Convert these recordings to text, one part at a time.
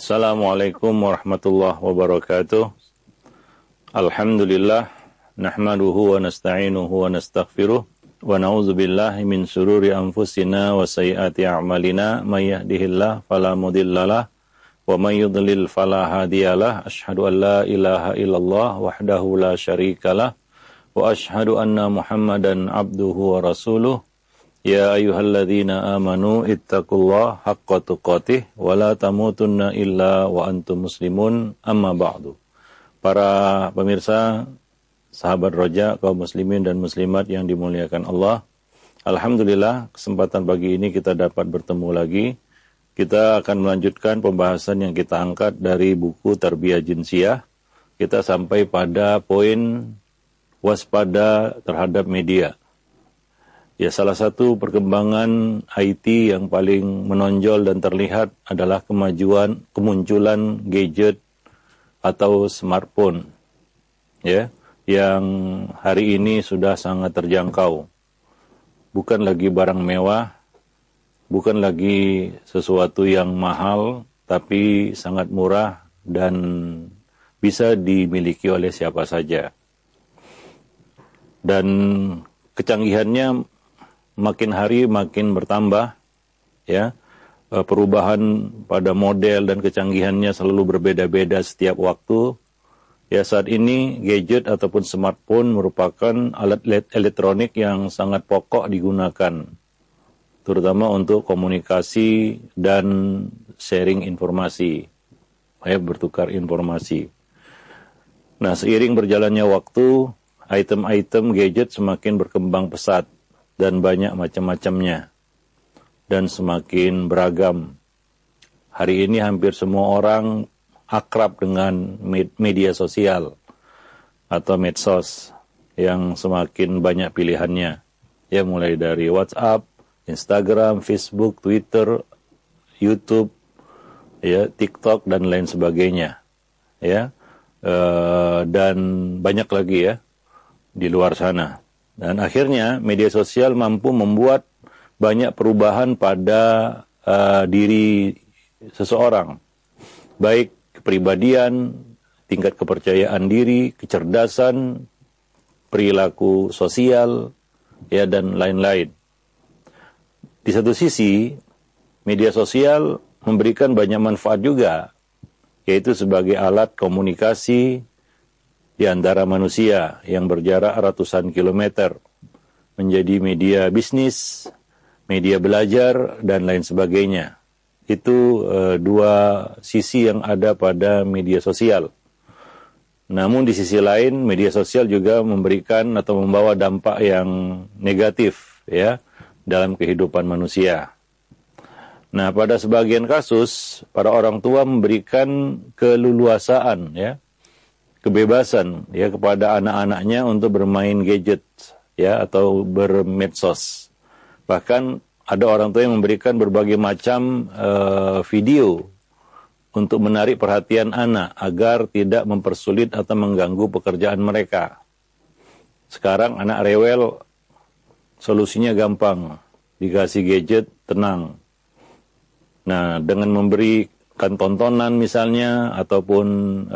Assalamualaikum warahmatullahi wabarakatuh. Alhamdulillah, nahmaduhu wa nasta'inuhu wa nastaghfiruh wa na'udzu billahi min syururi anfusina wa sayyiati a'malina may yahdihillahu fala mudhillalah wa may yudlil fala hadiyalah. Asyhadu an la ilaha illallah wahdahu la syarikalah wa asyhadu anna Muhammadan abduhu wa rasuluh. Ya ayyuhalladzina amanu ittaqullaha haqqa tuqatih wa la tamutunna illa wa antum muslimun, amma ba'du. Para pemirsa, sahabat Roja, kaum muslimin dan muslimat yang dimuliakan Allah, alhamdulillah kesempatan pagi ini kita dapat bertemu lagi. Kita akan melanjutkan pembahasan yang kita angkat dari buku Tarbiyah Jinsiyah. Kita sampai pada poin waspada terhadap media. Ya, salah satu perkembangan IT yang paling menonjol dan terlihat adalah kemunculan gadget atau smartphone, ya, yang hari ini sudah sangat terjangkau. Bukan lagi barang mewah, bukan lagi sesuatu yang mahal, tapi sangat murah dan bisa dimiliki oleh siapa saja. Dan kecanggihannya makin hari makin bertambah, ya. Perubahan pada model dan kecanggihannya selalu berbeda-beda setiap waktu. Ya, saat ini gadget ataupun smartphone merupakan alat elektronik yang sangat pokok digunakan, terutama untuk komunikasi dan sharing informasi, ya, bertukar informasi. Nah, seiring berjalannya waktu, item-item gadget semakin berkembang pesat dan banyak macam-macamnya, dan semakin beragam. Hari ini hampir semua orang akrab dengan media sosial atau medsos yang semakin banyak pilihannya. Ya, mulai dari WhatsApp, Instagram, Facebook, Twitter, YouTube, ya, TikTok dan lain sebagainya. Ya, dan banyak lagi, ya, di luar sana. Dan akhirnya media sosial mampu membuat banyak perubahan pada diri seseorang. Baik kepribadian, tingkat kepercayaan diri, kecerdasan, perilaku sosial, ya, dan lain-lain. Di satu sisi, media sosial memberikan banyak manfaat juga, yaitu sebagai alat komunikasi di antara manusia yang berjarak ratusan kilometer, menjadi media bisnis, media belajar, dan lain sebagainya. Itu dua sisi yang ada pada media sosial. Namun di sisi lain, media sosial juga memberikan atau membawa dampak yang negatif, ya, dalam kehidupan manusia. Nah, pada sebagian kasus, para orang tua memberikan keleluasaan, ya, kebebasan, ya, kepada anak-anaknya untuk bermain gadget, ya, atau bermedsos. Bahkan ada orang tua yang memberikan berbagai macam video untuk menarik perhatian anak agar tidak mempersulit atau mengganggu pekerjaan mereka. Sekarang anak rewel, solusinya gampang, dikasih gadget, tenang. Nah, dengan memberikan tontonan misalnya, ataupun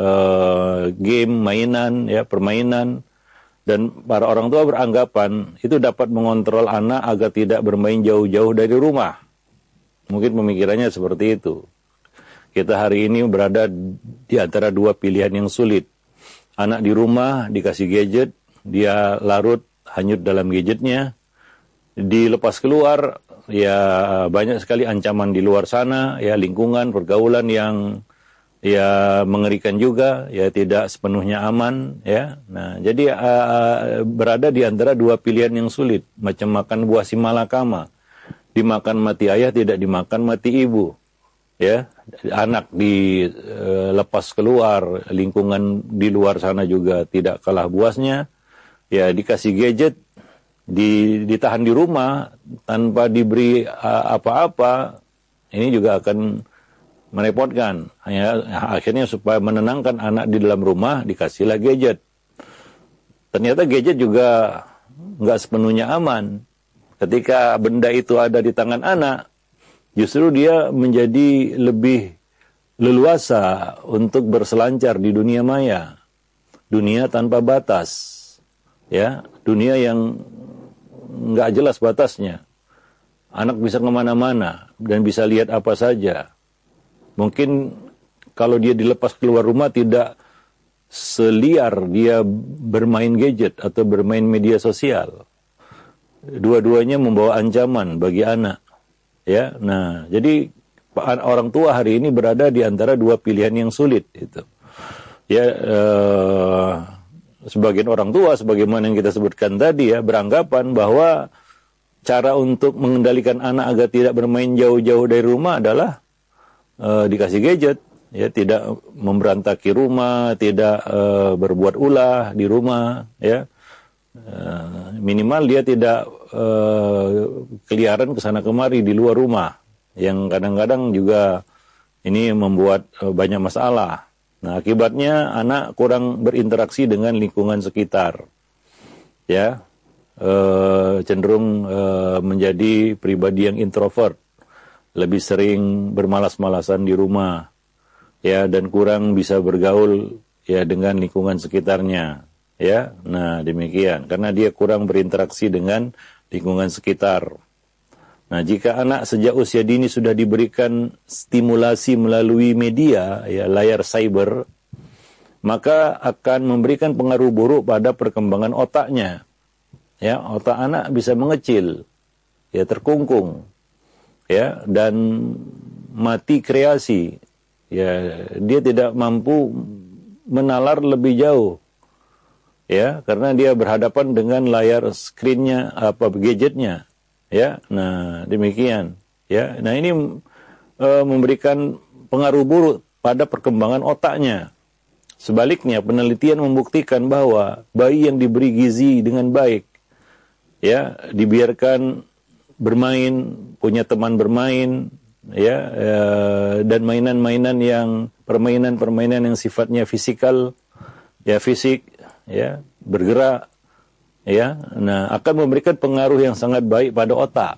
game, mainan, ya, permainan, dan para orang tua beranggapan itu dapat mengontrol anak agar tidak bermain jauh-jauh dari rumah. Mungkin pemikirannya seperti itu. Kita hari ini berada di antara dua pilihan yang sulit. Anak di rumah dikasih gadget, dia larut hanyut dalam gadgetnya. Dilepas keluar, ya, banyak sekali ancaman di luar sana, ya, lingkungan, pergaulan yang, ya, mengerikan juga, ya, tidak sepenuhnya aman, ya. Nah, jadi berada di antara dua pilihan yang sulit, macam makan buah si malakama. Dimakan mati ayah, tidak dimakan mati ibu. Ya, anak dilepas keluar, lingkungan di luar sana juga tidak kalah buasnya. Ya, dikasih gadget, ditahan di rumah tanpa diberi apa-apa, ini juga akan merepotkan. Akhirnya supaya menenangkan anak di dalam rumah, dikasihlah gadget. Ternyata gadget juga nggak sepenuhnya aman. Ketika benda itu ada di tangan anak, justru dia menjadi lebih leluasa untuk berselancar di dunia maya, dunia tanpa batas, ya, dunia yang nggak jelas batasnya. Anak bisa kemana-mana dan bisa lihat apa saja. Mungkin kalau dia dilepas keluar rumah tidak seliar dia bermain gadget atau bermain media sosial. Dua-duanya membawa ancaman bagi anak. Ya, nah, jadi orang tua hari ini berada di antara dua pilihan yang sulit itu. Ya, sebagian orang tua, sebagaimana yang kita sebutkan tadi ya, beranggapan bahwa cara untuk mengendalikan anak agar tidak bermain jauh-jauh dari rumah adalah dikasih gadget, ya, tidak memberantaki rumah, tidak berbuat ulah di rumah, ya. Minimal dia tidak keliaran kesana kemari di luar rumah, yang kadang-kadang juga ini membuat banyak masalah. Nah, akibatnya anak kurang berinteraksi dengan lingkungan sekitar, ya, cenderung menjadi pribadi yang introvert, lebih sering bermalas-malasan di rumah, ya, dan kurang bisa bergaul, ya, dengan lingkungan sekitarnya. Ya, nah demikian, karena dia kurang berinteraksi dengan lingkungan sekitar. Nah, jika anak sejak usia dini sudah diberikan stimulasi melalui media, ya, layar cyber, maka akan memberikan pengaruh buruk pada perkembangan otaknya. Ya, otak anak bisa mengecil, ya, terkungkung, ya, dan mati kreasi. Ya, dia tidak mampu menalar lebih jauh. Ya, karena dia berhadapan dengan layar screen-nya, gadgetnya, ya. Nah, demikian, ya. Nah, ini memberikan pengaruh buruk pada perkembangan otaknya. Sebaliknya, penelitian membuktikan bahwa bayi yang diberi gizi dengan baik, ya, dibiarkan bermain, punya teman bermain, ya, dan permainan yang sifatnya fisikal, ya, fisik, ya, bergerak, ya, nah, akan memberikan pengaruh yang sangat baik pada otak,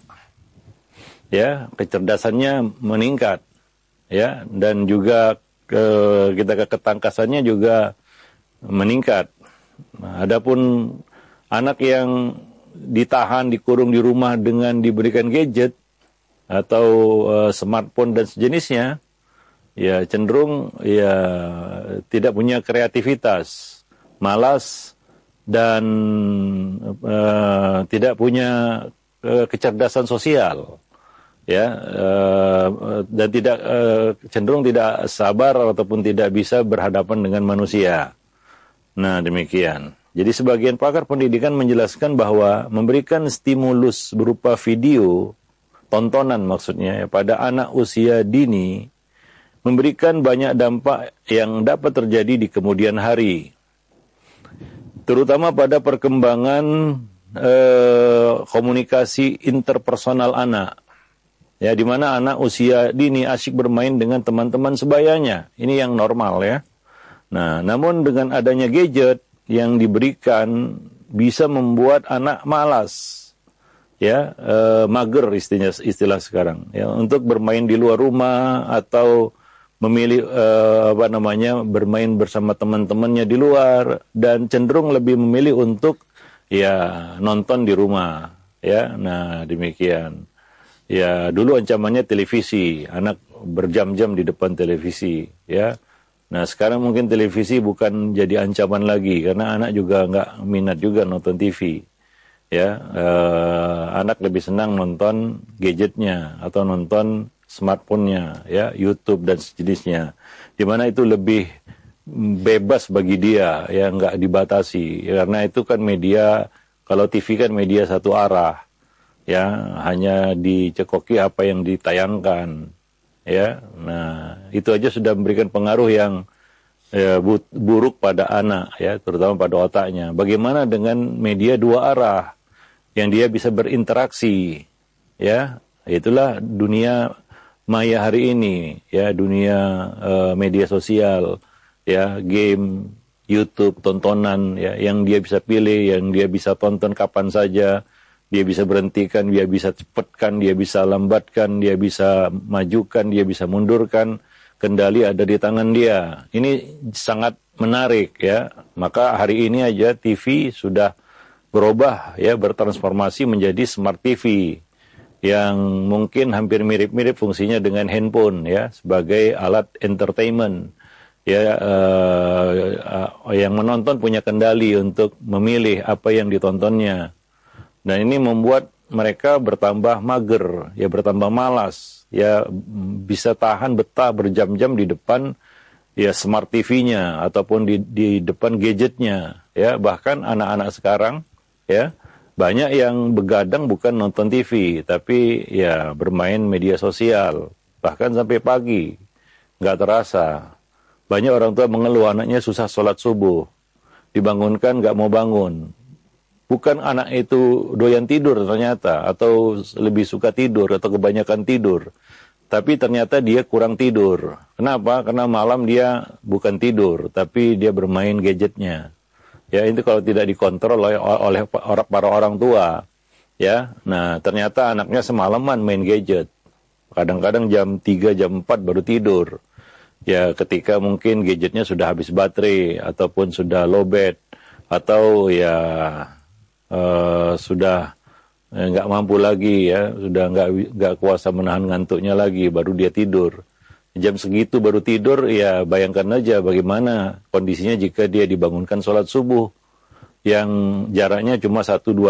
ya, kecerdasannya meningkat, ya, dan juga ketangkasannya juga meningkat. Nah, adapun anak yang ditahan, dikurung di rumah dengan diberikan gadget atau smartphone dan sejenisnya, ya, cenderung, ya, tidak punya kreativitas, malas, dan tidak punya kecerdasan sosial, ya, dan cenderung tidak sabar ataupun tidak bisa berhadapan dengan manusia. Nah, demikian. Jadi sebagian pakar pendidikan menjelaskan bahwa memberikan stimulus berupa video, tontonan maksudnya, ya, pada anak usia dini memberikan banyak dampak yang dapat terjadi di kemudian hari, terutama pada perkembangan komunikasi interpersonal anak, ya, di mana anak usia dini asyik bermain dengan teman-teman sebayanya. Ini yang normal, ya. Nah, namun dengan adanya gadget yang diberikan bisa membuat anak malas, ya, mager istilah sekarang, ya, untuk bermain di luar rumah atau memilih bermain bersama teman-temannya di luar, dan cenderung lebih memilih untuk, ya, nonton di rumah, ya. Nah, demikian. Ya, dulu ancamannya televisi, anak berjam-jam di depan televisi, ya. Nah, sekarang mungkin televisi bukan jadi ancaman lagi karena anak juga nggak minat juga nonton TV, ya. Anak lebih senang nonton gadgetnya atau nonton smartphone-nya, ya, YouTube dan sejenisnya, di mana itu lebih bebas bagi dia, ya, nggak dibatasi, karena itu kan media, kalau TV kan media satu arah, ya, hanya dicekoki apa yang ditayangkan, ya. Nah, itu aja sudah memberikan pengaruh yang, ya, buruk pada anak, ya, terutama pada otaknya. Bagaimana dengan media dua arah yang dia bisa berinteraksi, ya, itulah dunia maya hari ini, ya, dunia media sosial, ya, game, YouTube, tontonan, ya, yang dia bisa pilih, yang dia bisa tonton kapan saja, dia bisa berhentikan, dia bisa cepatkan, dia bisa lambatkan, dia bisa majukan, dia bisa mundurkan, kendali ada di tangan dia. Ini sangat menarik ya. Maka hari ini aja TV sudah berubah ya, bertransformasi menjadi smart TV yang mungkin hampir mirip-mirip fungsinya dengan handphone ya, sebagai alat entertainment ya, yang menonton punya kendali untuk memilih apa yang ditontonnya. Dan ini membuat mereka bertambah mager ya, bertambah malas ya, bisa tahan betah berjam-jam di depan ya smart TV-nya ataupun di depan gadgetnya ya. Bahkan anak-anak sekarang ya, banyak yang begadang bukan nonton TV, tapi ya bermain media sosial, bahkan sampai pagi, nggak terasa. Banyak orang tua mengeluh anaknya susah sholat subuh, dibangunkan nggak mau bangun. Bukan anak itu doyan tidur ternyata, atau lebih suka tidur, atau kebanyakan tidur. Tapi ternyata dia kurang tidur. Kenapa? Karena malam dia bukan tidur, tapi dia bermain gadgetnya. Ya, itu kalau tidak dikontrol oleh para orang tua. Ya, nah ternyata anaknya semalaman main gadget. Kadang-kadang jam 3, jam 4 baru tidur. Ya, ketika mungkin gadgetnya sudah habis baterai, ataupun sudah lowbat, atau ya sudah nggak mampu lagi ya, sudah nggak kuasa menahan ngantuknya lagi, baru dia tidur. Jam segitu baru tidur, ya bayangkan aja bagaimana kondisinya jika dia dibangunkan sholat subuh yang jaraknya cuma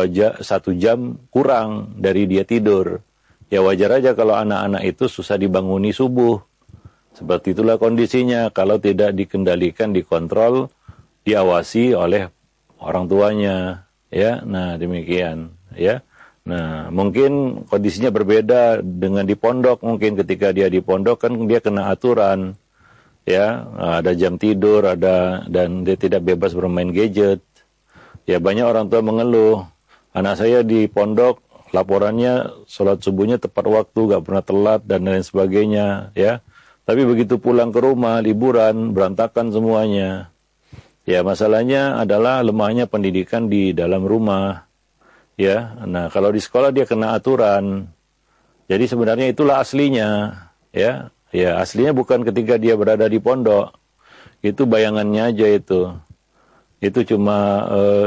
1 jam kurang dari dia tidur. Ya wajar aja kalau anak-anak itu susah dibanguni subuh. Seperti itulah kondisinya kalau tidak dikendalikan, dikontrol, diawasi oleh orang tuanya. Ya, nah demikian ya. Nah, mungkin kondisinya berbeda dengan di pondok. Mungkin ketika dia di pondok kan dia kena aturan. Ya, ada jam tidur, dan dia tidak bebas bermain gadget. Ya, banyak orang tua mengeluh. Anak saya di pondok, laporannya sholat subuhnya tepat waktu, gak pernah telat, dan lain sebagainya. Ya, tapi begitu pulang ke rumah, liburan, berantakan semuanya. Ya, masalahnya adalah lemahnya pendidikan di dalam rumah. Ya, nah kalau di sekolah dia kena aturan. Jadi sebenarnya itulah aslinya, ya. Ya, aslinya bukan ketika dia berada di pondok. Itu bayangannya aja itu. Itu cuma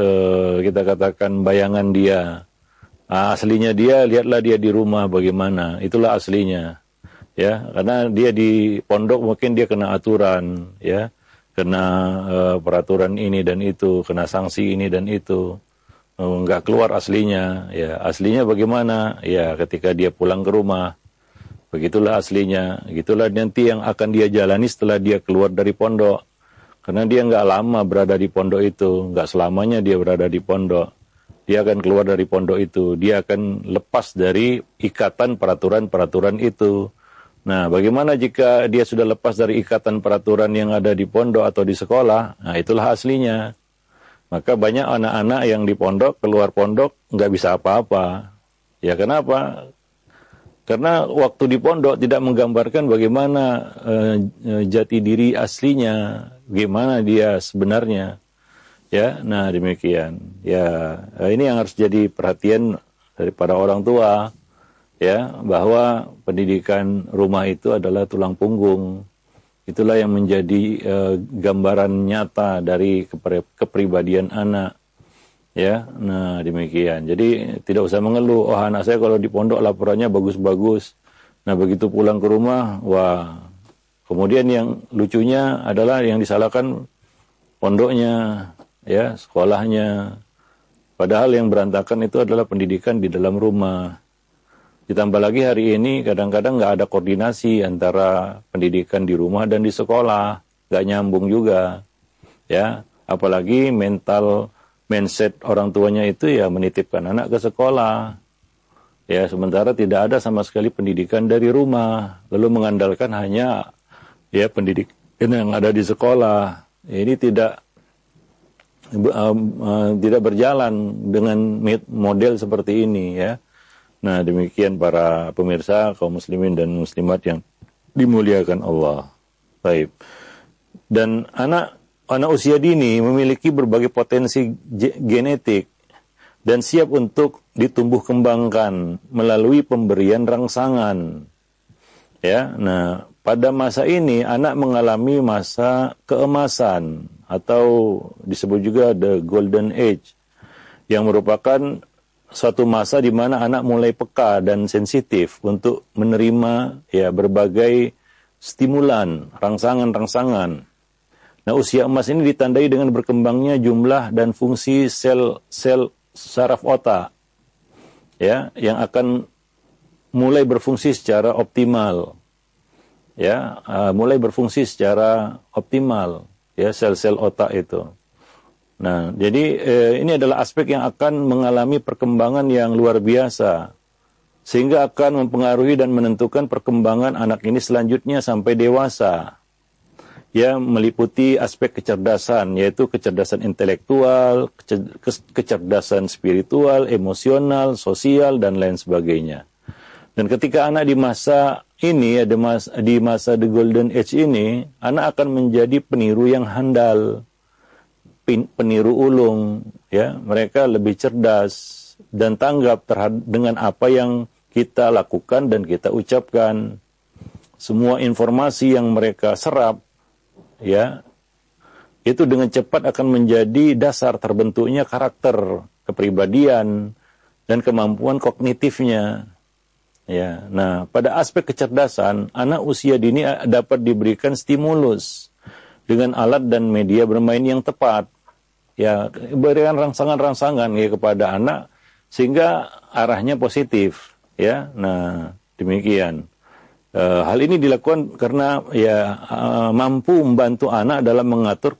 kita katakan bayangan dia. Aslinya dia, lihatlah dia di rumah bagaimana. Itulah aslinya. Ya, karena dia di pondok mungkin dia kena aturan, ya. Kena peraturan ini dan itu, kena sanksi ini dan itu. Nggak keluar aslinya. Ya, aslinya bagaimana? Ya, ketika dia pulang ke rumah, begitulah aslinya. Gitulah nanti yang akan dia jalani setelah dia keluar dari pondok. Karena dia nggak lama berada di pondok itu, nggak selamanya dia berada di pondok. Dia akan keluar dari pondok itu, dia akan lepas dari ikatan peraturan-peraturan itu. Nah, bagaimana jika dia sudah lepas dari ikatan peraturan yang ada di pondok atau di sekolah? Nah, itulah aslinya. Maka banyak anak-anak yang di pondok, keluar pondok, nggak bisa apa-apa. Ya kenapa? Karena waktu di pondok tidak menggambarkan bagaimana jati diri aslinya, bagaimana dia sebenarnya. Ya, nah demikian. Ya, ini yang harus jadi perhatian daripada orang tua. Ya, bahwa pendidikan rumah itu adalah tulang punggung. Itulah yang menjadi gambaran nyata dari kepribadian anak. Ya, nah demikian. Jadi tidak usah mengeluh, oh anak saya kalau di pondok laporannya bagus-bagus. Nah begitu pulang ke rumah, wah. Kemudian yang lucunya adalah yang disalahkan pondoknya, ya, sekolahnya. Padahal yang berantakan itu adalah pendidikan di dalam rumah. Ditambah lagi hari ini kadang-kadang nggak ada koordinasi antara pendidikan di rumah dan di sekolah, nggak nyambung juga, ya. Apalagi mindset orang tuanya itu ya menitipkan anak ke sekolah, ya. Sementara tidak ada sama sekali pendidikan dari rumah, lalu mengandalkan hanya ya pendidikan yang ada di sekolah. Ini tidak berjalan dengan model seperti ini, ya. Nah, demikian para pemirsa kaum muslimin dan muslimat yang dimuliakan Allah. Baik. Dan anak usia dini memiliki berbagai potensi genetik dan siap untuk ditumbuh kembangkan melalui pemberian rangsangan. Ya, nah, pada masa ini anak mengalami masa keemasan atau disebut juga the golden age, yang merupakan suatu masa di mana anak mulai peka dan sensitif untuk menerima ya berbagai stimulan, rangsangan-rangsangan. Nah, usia emas ini ditandai dengan berkembangnya jumlah dan fungsi sel-sel saraf otak ya yang akan mulai berfungsi secara optimal. Ya, mulai berfungsi secara optimal ya sel-sel otak itu. Nah, jadi ini adalah aspek yang akan mengalami perkembangan yang luar biasa, sehingga akan mempengaruhi dan menentukan perkembangan anak ini selanjutnya sampai dewasa. Ya, meliputi aspek kecerdasan, yaitu kecerdasan intelektual, kecerdasan spiritual, emosional, sosial, dan lain sebagainya. Dan ketika anak di masa ini, di masa the golden age ini, anak akan menjadi peniru yang handal, peniru ulung, ya, mereka lebih cerdas dan tanggap dengan apa yang kita lakukan dan kita ucapkan. Semua informasi yang mereka serap, ya, itu dengan cepat akan menjadi dasar terbentuknya karakter, kepribadian, dan kemampuan kognitifnya. Ya, nah, pada aspek kecerdasan, anak usia dini dapat diberikan stimulus dengan alat dan media bermain yang tepat. Ya, berikan rangsangan-rangsangan ya kepada anak sehingga arahnya positif. Ya, nah demikian. Hal ini dilakukan karena ya mampu membantu anak dalam mengatur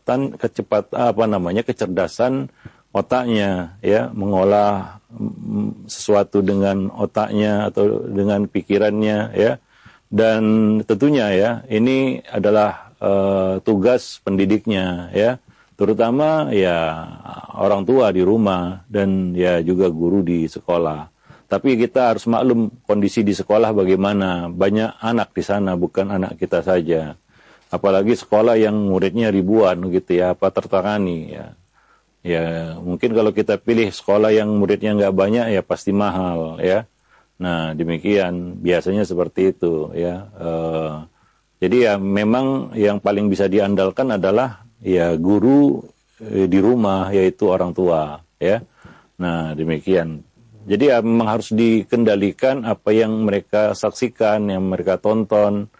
kecerdasan otaknya, ya, mengolah sesuatu dengan otaknya atau dengan pikirannya, ya. Dan tentunya ya ini adalah tugas pendidiknya, ya, terutama ya orang tua di rumah dan ya juga guru di sekolah. Tapi kita harus maklum kondisi di sekolah bagaimana, banyak anak di sana, bukan anak kita saja. Apalagi sekolah yang muridnya ribuan gitu ya, apa tertangani ya. Ya mungkin kalau kita pilih sekolah yang muridnya nggak banyak ya pasti mahal ya. Nah demikian biasanya seperti itu ya. Jadi ya memang yang paling bisa diandalkan adalah ya guru di rumah, yaitu orang tua ya. Nah demikian. Jadi ya memang harus dikendalikan apa yang mereka saksikan, yang mereka tonton,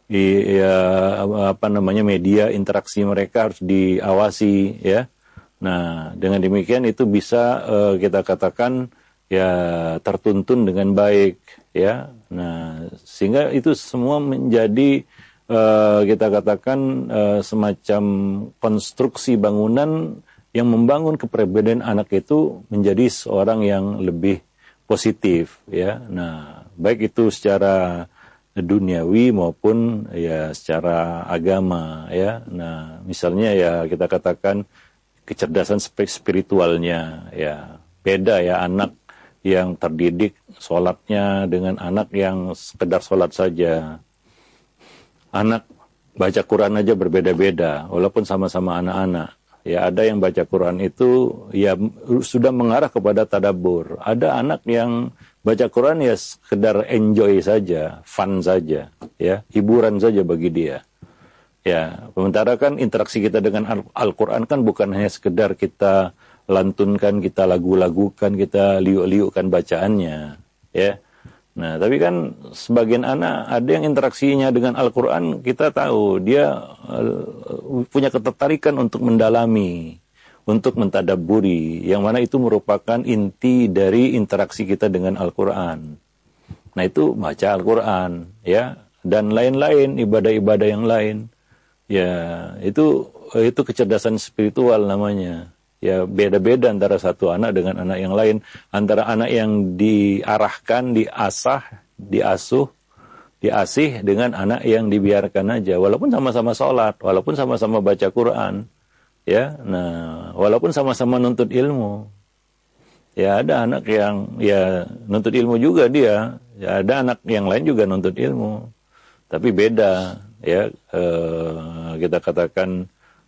media interaksi mereka harus diawasi ya. Nah dengan demikian itu bisa kita katakan ya tertuntun dengan baik ya. Nah sehingga itu semua menjadi kita katakan semacam konstruksi bangunan yang membangun kepribadian anak itu menjadi seorang yang lebih positif ya. Nah baik itu secara duniawi maupun ya secara agama ya. Nah misalnya ya kita katakan kecerdasan spiritualnya ya beda ya, anak yang terdidik sholatnya dengan anak yang sekedar sholat saja. Anak baca Quran aja berbeda-beda walaupun sama-sama anak-anak. Ya ada yang baca Quran itu ya sudah mengarah kepada tadabbur. Ada anak yang baca Quran ya sekedar enjoy saja, fun saja, ya hiburan saja bagi dia. Ya, sementara kan interaksi kita dengan Al-Quran kan bukan hanya sekedar kita lantunkan, kita lagu-lagukan, kita liuk-liukkan bacaannya, ya. Nah, tapi kan sebagian anak ada yang interaksinya dengan Al-Quran, kita tahu dia punya ketertarikan untuk mendalami, untuk mentadabburi, yang mana itu merupakan inti dari interaksi kita dengan Al-Quran. Nah, itu baca Al-Quran, ya, dan lain-lain, ibadah-ibadah yang lain. Ya, itu kecerdasan spiritual namanya. Ya, beda-beda antara satu anak dengan anak yang lain. Antara anak yang diarahkan, diasuh, diasih dengan anak yang dibiarkan aja. Walaupun sama-sama sholat, walaupun sama-sama baca Quran. Ya, nah, walaupun sama-sama nuntut ilmu. Ya, ada anak yang ya nuntut ilmu juga dia. Ya, ada anak yang lain juga nuntut ilmu. Tapi beda. Ya, kita katakan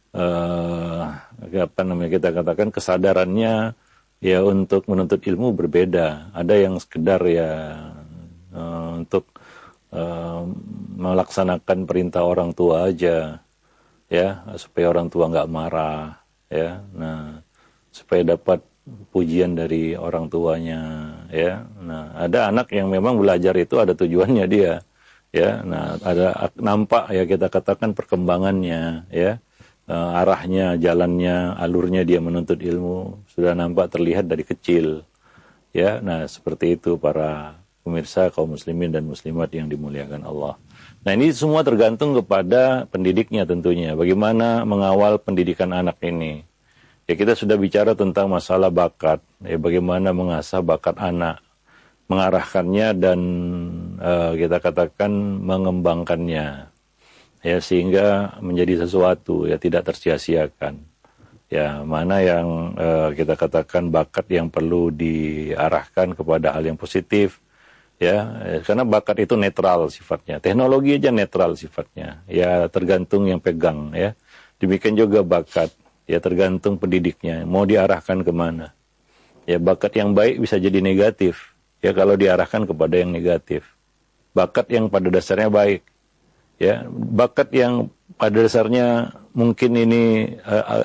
kita katakan kesadarannya ya untuk menuntut ilmu berbeda. Ada yang sekedar ya untuk melaksanakan perintah orang tua aja, ya, supaya orang tua nggak marah, ya. Nah, supaya dapat pujian dari orang tuanya, ya. Nah, ada anak yang memang belajar itu ada tujuannya dia, ya. Nah, ada nampak ya kita katakan perkembangannya, ya. Arahnya, jalannya, alurnya dia menuntut ilmu sudah nampak terlihat dari kecil, ya. Nah, seperti itu para pemirsa kaum muslimin dan muslimat yang dimuliakan Allah. Nah, ini semua tergantung kepada pendidiknya tentunya. Bagaimana mengawal pendidikan anak ini. Ya, kita sudah bicara tentang masalah bakat. Ya, bagaimana mengasah bakat anak. Mengarahkannya dan kita katakan mengembangkannya. Ya, sehingga menjadi sesuatu, ya, tidak tersia-siakan. Ya, mana yang kita katakan bakat yang perlu diarahkan kepada hal yang positif. Ya, karena bakat itu netral sifatnya. Teknologi aja netral sifatnya. Ya, tergantung yang pegang, ya. Demikian juga bakat. Ya, tergantung pendidiknya. Mau diarahkan kemana. Ya, bakat yang baik bisa jadi negatif. Ya, kalau diarahkan kepada yang negatif. Bakat yang pada dasarnya baik. Ya, bakat yang pada dasarnya mungkin ini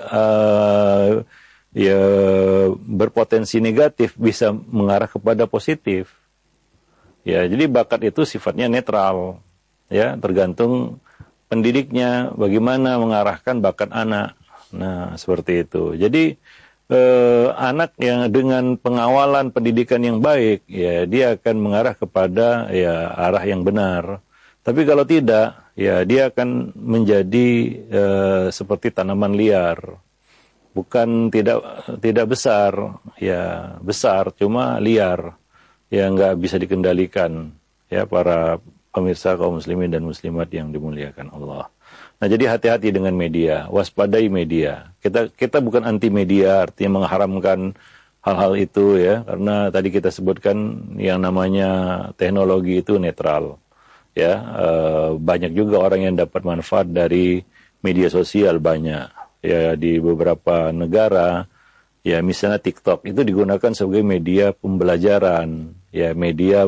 ya berpotensi negatif bisa mengarah kepada positif. Ya, jadi bakat itu sifatnya netral, ya, tergantung pendidiknya bagaimana mengarahkan bakat anak. Nah, seperti itu. Jadi anak yang dengan pengawalan pendidikan yang baik, ya, dia akan mengarah kepada ya arah yang benar. Tapi kalau tidak, ya dia akan menjadi seperti tanaman liar. Bukan tidak besar, ya besar, cuma liar. Yang nggak bisa dikendalikan, ya, para pemirsa kaum muslimin dan muslimat yang dimuliakan Allah. Nah, jadi hati-hati dengan media, waspadai media. Kita bukan anti media, artinya mengharamkan hal-hal itu, ya, karena tadi kita sebutkan yang namanya teknologi itu netral, ya. Banyak juga orang yang dapat manfaat dari media sosial, banyak, ya, di beberapa negara. Ya, misalnya TikTok itu digunakan sebagai media pembelajaran, ya, media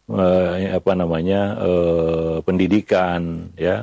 pendidikan, ya,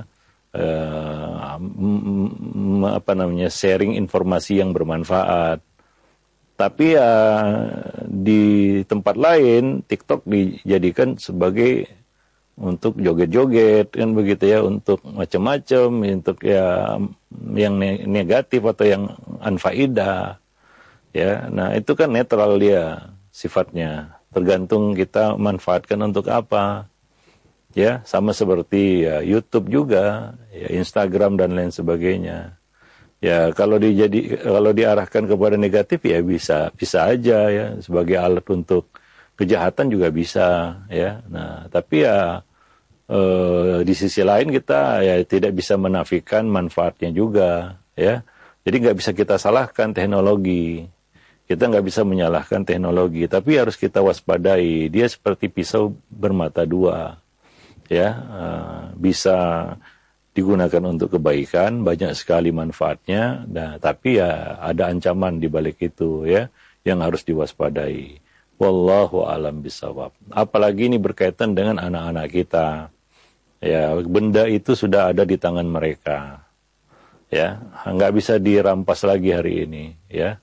sharing informasi yang bermanfaat. Tapi ya di tempat lain TikTok dijadikan sebagai untuk joget-joget, kan begitu, ya, untuk macam-macam, untuk ya yang negatif atau yang anfaidah. Ya, nah itu kan netral dia sifatnya, tergantung kita manfaatkan untuk apa. Ya, sama seperti ya YouTube juga, ya Instagram dan lain sebagainya. Ya, kalau diarahkan kepada negatif ya bisa aja, ya, sebagai alat untuk kejahatan juga bisa, ya. Nah, tapi ya di sisi lain kita ya tidak bisa menafikan manfaatnya juga, ya. Jadi nggak bisa kita salahkan teknologi. Kita nggak bisa menyalahkan teknologi, tapi harus kita waspadai. Dia seperti pisau bermata dua, ya, bisa digunakan untuk kebaikan, banyak sekali manfaatnya. Nah, tapi ya ada ancaman di balik itu, ya, yang harus diwaspadai. Wallahu a'lam bishawab. Apalagi ini berkaitan dengan anak-anak kita, ya, benda itu sudah ada di tangan mereka, ya, nggak bisa dirampas lagi hari ini, ya.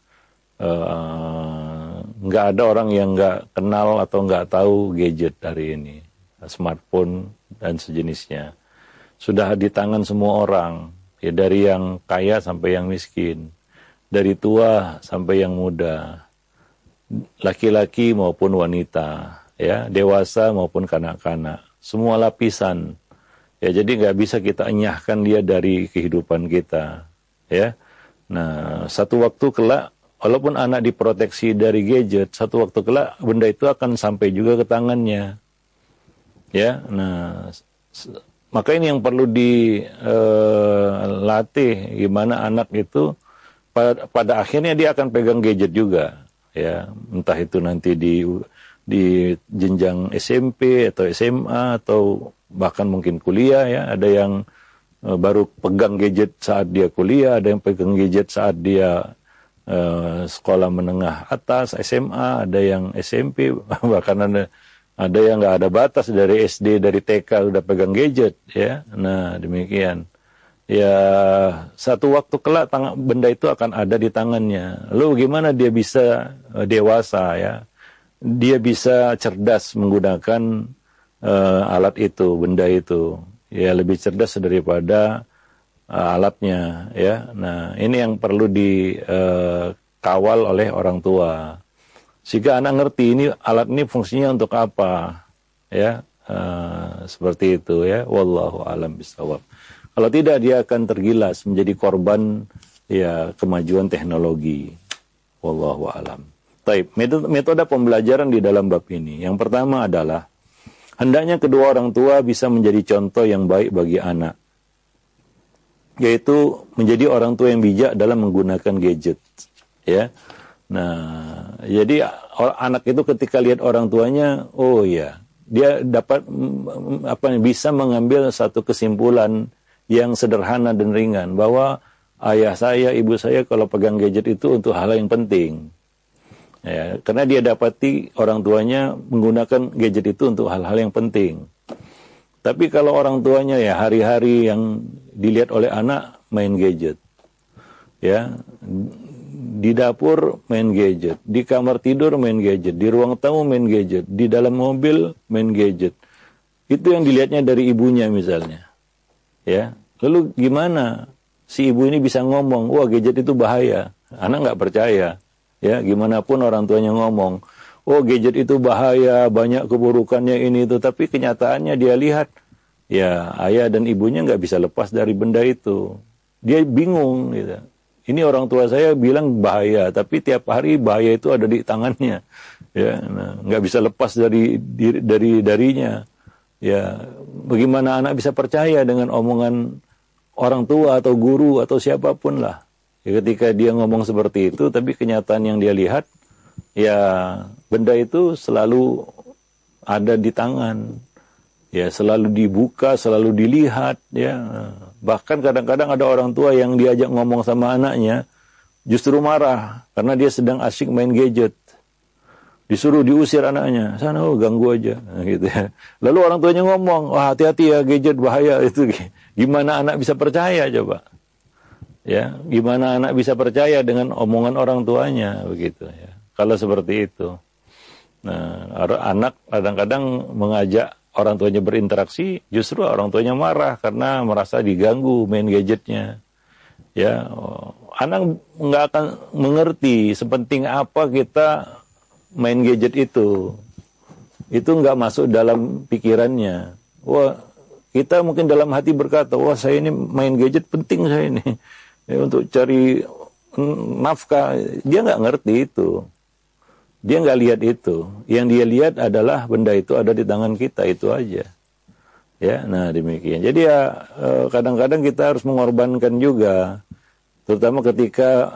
Nggak ada orang yang nggak kenal atau nggak tahu gadget hari ini, smartphone dan sejenisnya sudah di tangan semua orang, ya, dari yang kaya sampai yang miskin, dari tua sampai yang muda, laki-laki maupun wanita, ya, dewasa maupun kanak-kanak, semua lapisan, ya. Jadi nggak bisa kita enyahkan dia dari kehidupan kita, ya. Nah, satu waktu kelak, walaupun anak diproteksi dari gadget, satu waktu kelak benda itu akan sampai juga ke tangannya. Ya, nah, maka ini yang perlu dilatih, gimana anak itu pada akhirnya dia akan pegang gadget juga, ya. Entah itu nanti di jenjang SMP atau SMA atau bahkan mungkin kuliah, ya. Ada yang baru pegang gadget saat dia kuliah, ada yang pegang gadget saat dia sekolah menengah atas, SMA, ada yang SMP, bahkan ada Ada yang nggak ada batas, dari SD, dari TK udah pegang gadget, ya. Nah, demikian. Ya, satu waktu kelak benda itu akan ada di tangannya. Lalu gimana dia bisa dewasa, ya? Dia bisa cerdas menggunakan alat itu, benda itu. Ya, lebih cerdas daripada alatnya, ya. Nah, ini yang perlu dikawal oleh orang tua. Sehingga anak ngerti ini alat ini fungsinya untuk apa, ya. Seperti itu, ya. Wallahu a'lam bishawab. Kalau tidak, dia akan tergilas menjadi korban, ya, kemajuan teknologi. Wallahu a'lam. Baik, metode pembelajaran di dalam bab ini. Yang pertama adalah hendaknya kedua orang tua bisa menjadi contoh yang baik bagi anak, yaitu menjadi orang tua yang bijak dalam menggunakan gadget, ya. Nah, jadi anak itu ketika lihat orang tuanya, oh ya, dia dapat bisa mengambil satu kesimpulan yang sederhana dan ringan, bahwa ayah saya, ibu saya kalau pegang gadget itu untuk hal yang penting, ya, karena dia dapati orang tuanya menggunakan gadget itu untuk hal-hal yang penting. Tapi kalau orang tuanya, ya, hari-hari yang dilihat oleh anak main gadget, ya, di dapur main gadget, di kamar tidur main gadget, di ruang tamu main gadget, di dalam mobil main gadget, itu yang dilihatnya dari ibunya misalnya. Ya, lalu gimana si ibu ini bisa ngomong, wah gadget itu bahaya? Anak nggak percaya. Ya, gimana pun orang tuanya ngomong, oh gadget itu bahaya, banyak keburukannya ini itu, tapi kenyataannya dia lihat, ya ayah dan ibunya nggak bisa lepas dari benda itu. Dia bingung, gitu. Ini orang tua saya bilang bahaya, tapi tiap hari bahaya itu ada di tangannya. Ya, nah, nggak bisa lepas darinya. Ya, bagaimana anak bisa percaya dengan omongan orang tua atau guru atau siapapun lah. Ya, ketika dia ngomong seperti itu, tapi kenyataan yang dia lihat, ya benda itu selalu ada di tangan. Ya, selalu dibuka, selalu dilihat. Ya, bahkan kadang-kadang ada orang tua yang diajak ngomong sama anaknya, justru marah karena dia sedang asyik main gadget. Disuruh diusir anaknya, sana, oh ganggu aja, nah, gitu ya. Lalu orang tuanya ngomong, wah hati-hati ya, gadget bahaya itu. Gimana anak bisa percaya coba? Ya, gimana anak bisa percaya dengan omongan orang tuanya, begitu ya. Kalau seperti itu, nah, anak kadang-kadang mengajak orang tuanya berinteraksi, justru orang tuanya marah karena merasa diganggu main gadgetnya. Ya, anak nggak akan mengerti sepenting apa kita main gadget itu nggak masuk dalam pikirannya. Wah, kita mungkin dalam hati berkata, wah saya ini main gadget penting saya ini, ya, untuk cari nafkah. Dia nggak ngerti itu, dia nggak lihat itu. Yang dia lihat adalah benda itu ada di tangan kita, itu aja. Ya, nah demikian. Jadi ya kadang-kadang kita harus mengorbankan juga. Terutama ketika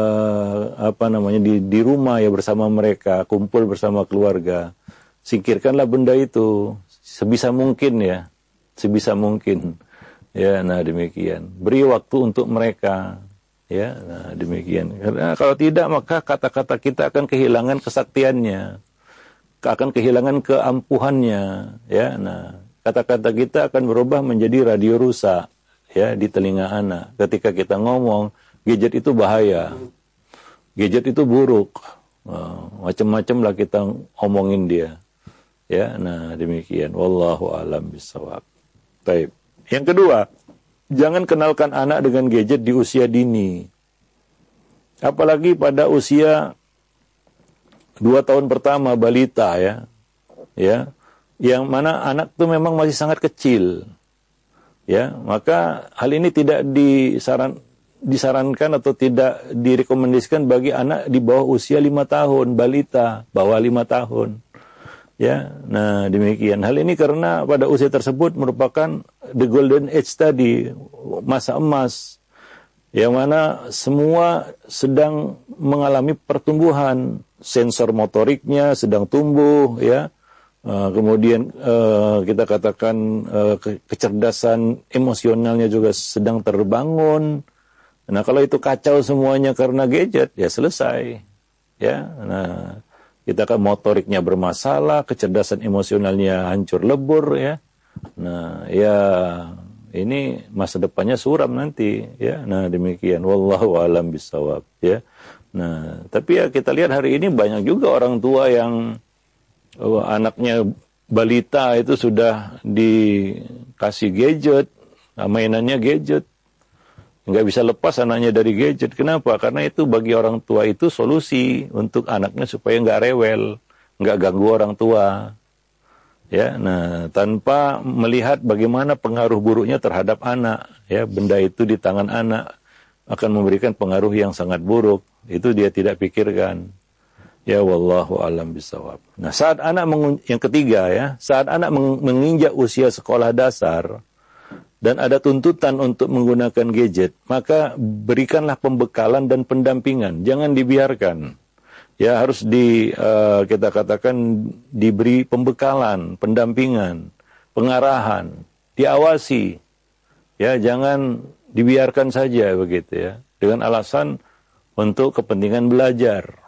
di rumah ya bersama mereka, kumpul bersama keluarga, singkirkanlah benda itu sebisa mungkin ya, sebisa mungkin. Ya, nah demikian. Beri waktu untuk mereka. Ya, nah demikian. Karena kalau tidak maka kata-kata kita akan kehilangan kesaktiannya, akan kehilangan keampuhannya. Ya, nah kata-kata kita akan berubah menjadi radio rusak. Ya, di telinga anak. Ketika kita ngomong, gadget itu bahaya, gadget itu buruk, macam-macam lah kita omongin dia. Ya, nah demikian. Wallahu a'lam bishawab. Baik. Yang kedua, jangan kenalkan anak dengan gadget di usia dini. Apalagi pada usia 2 tahun pertama balita, ya. Ya. Yang mana anak itu memang masih sangat kecil. Ya, maka hal ini tidak disarankan atau tidak direkomendasikan bagi anak di bawah usia 5 tahun, balita, bawah 5 tahun. Ya, nah demikian. Hal ini karena pada usia tersebut merupakan the golden age tadi, masa emas, yang mana semua sedang mengalami pertumbuhan, sensor motoriknya sedang tumbuh, ya. Kemudian kita katakan kecerdasan emosionalnya juga sedang terbangun. Nah, kalau itu kacau semuanya karena gadget, ya selesai. Ya, nah kita kan motoriknya bermasalah, kecerdasan emosionalnya hancur lebur ya. Nah, ya ini masa depannya suram nanti ya. Nah, demikian wallahu alam bisawab ya. Nah, tapi ya kita lihat hari ini banyak juga orang tua yang anaknya balita itu sudah dikasih gadget, mainannya gadget. Nggak bisa lepas anaknya dari gadget. Kenapa? Karena itu bagi orang tua itu solusi untuk anaknya supaya nggak rewel, nggak ganggu orang tua. Ya, nah tanpa melihat bagaimana pengaruh buruknya terhadap anak, ya benda itu di tangan anak akan memberikan pengaruh yang sangat buruk. Itu dia tidak pikirkan. Ya wallahu alam bisawab. Nah, saat anak yang ketiga ya, saat anak menginjak usia sekolah dasar dan ada tuntutan untuk menggunakan gadget, maka berikanlah pembekalan dan pendampingan, jangan dibiarkan. Ya harus kita katakan diberi pembekalan, pendampingan, pengarahan, diawasi. Ya, jangan dibiarkan saja begitu ya, dengan alasan untuk kepentingan belajar.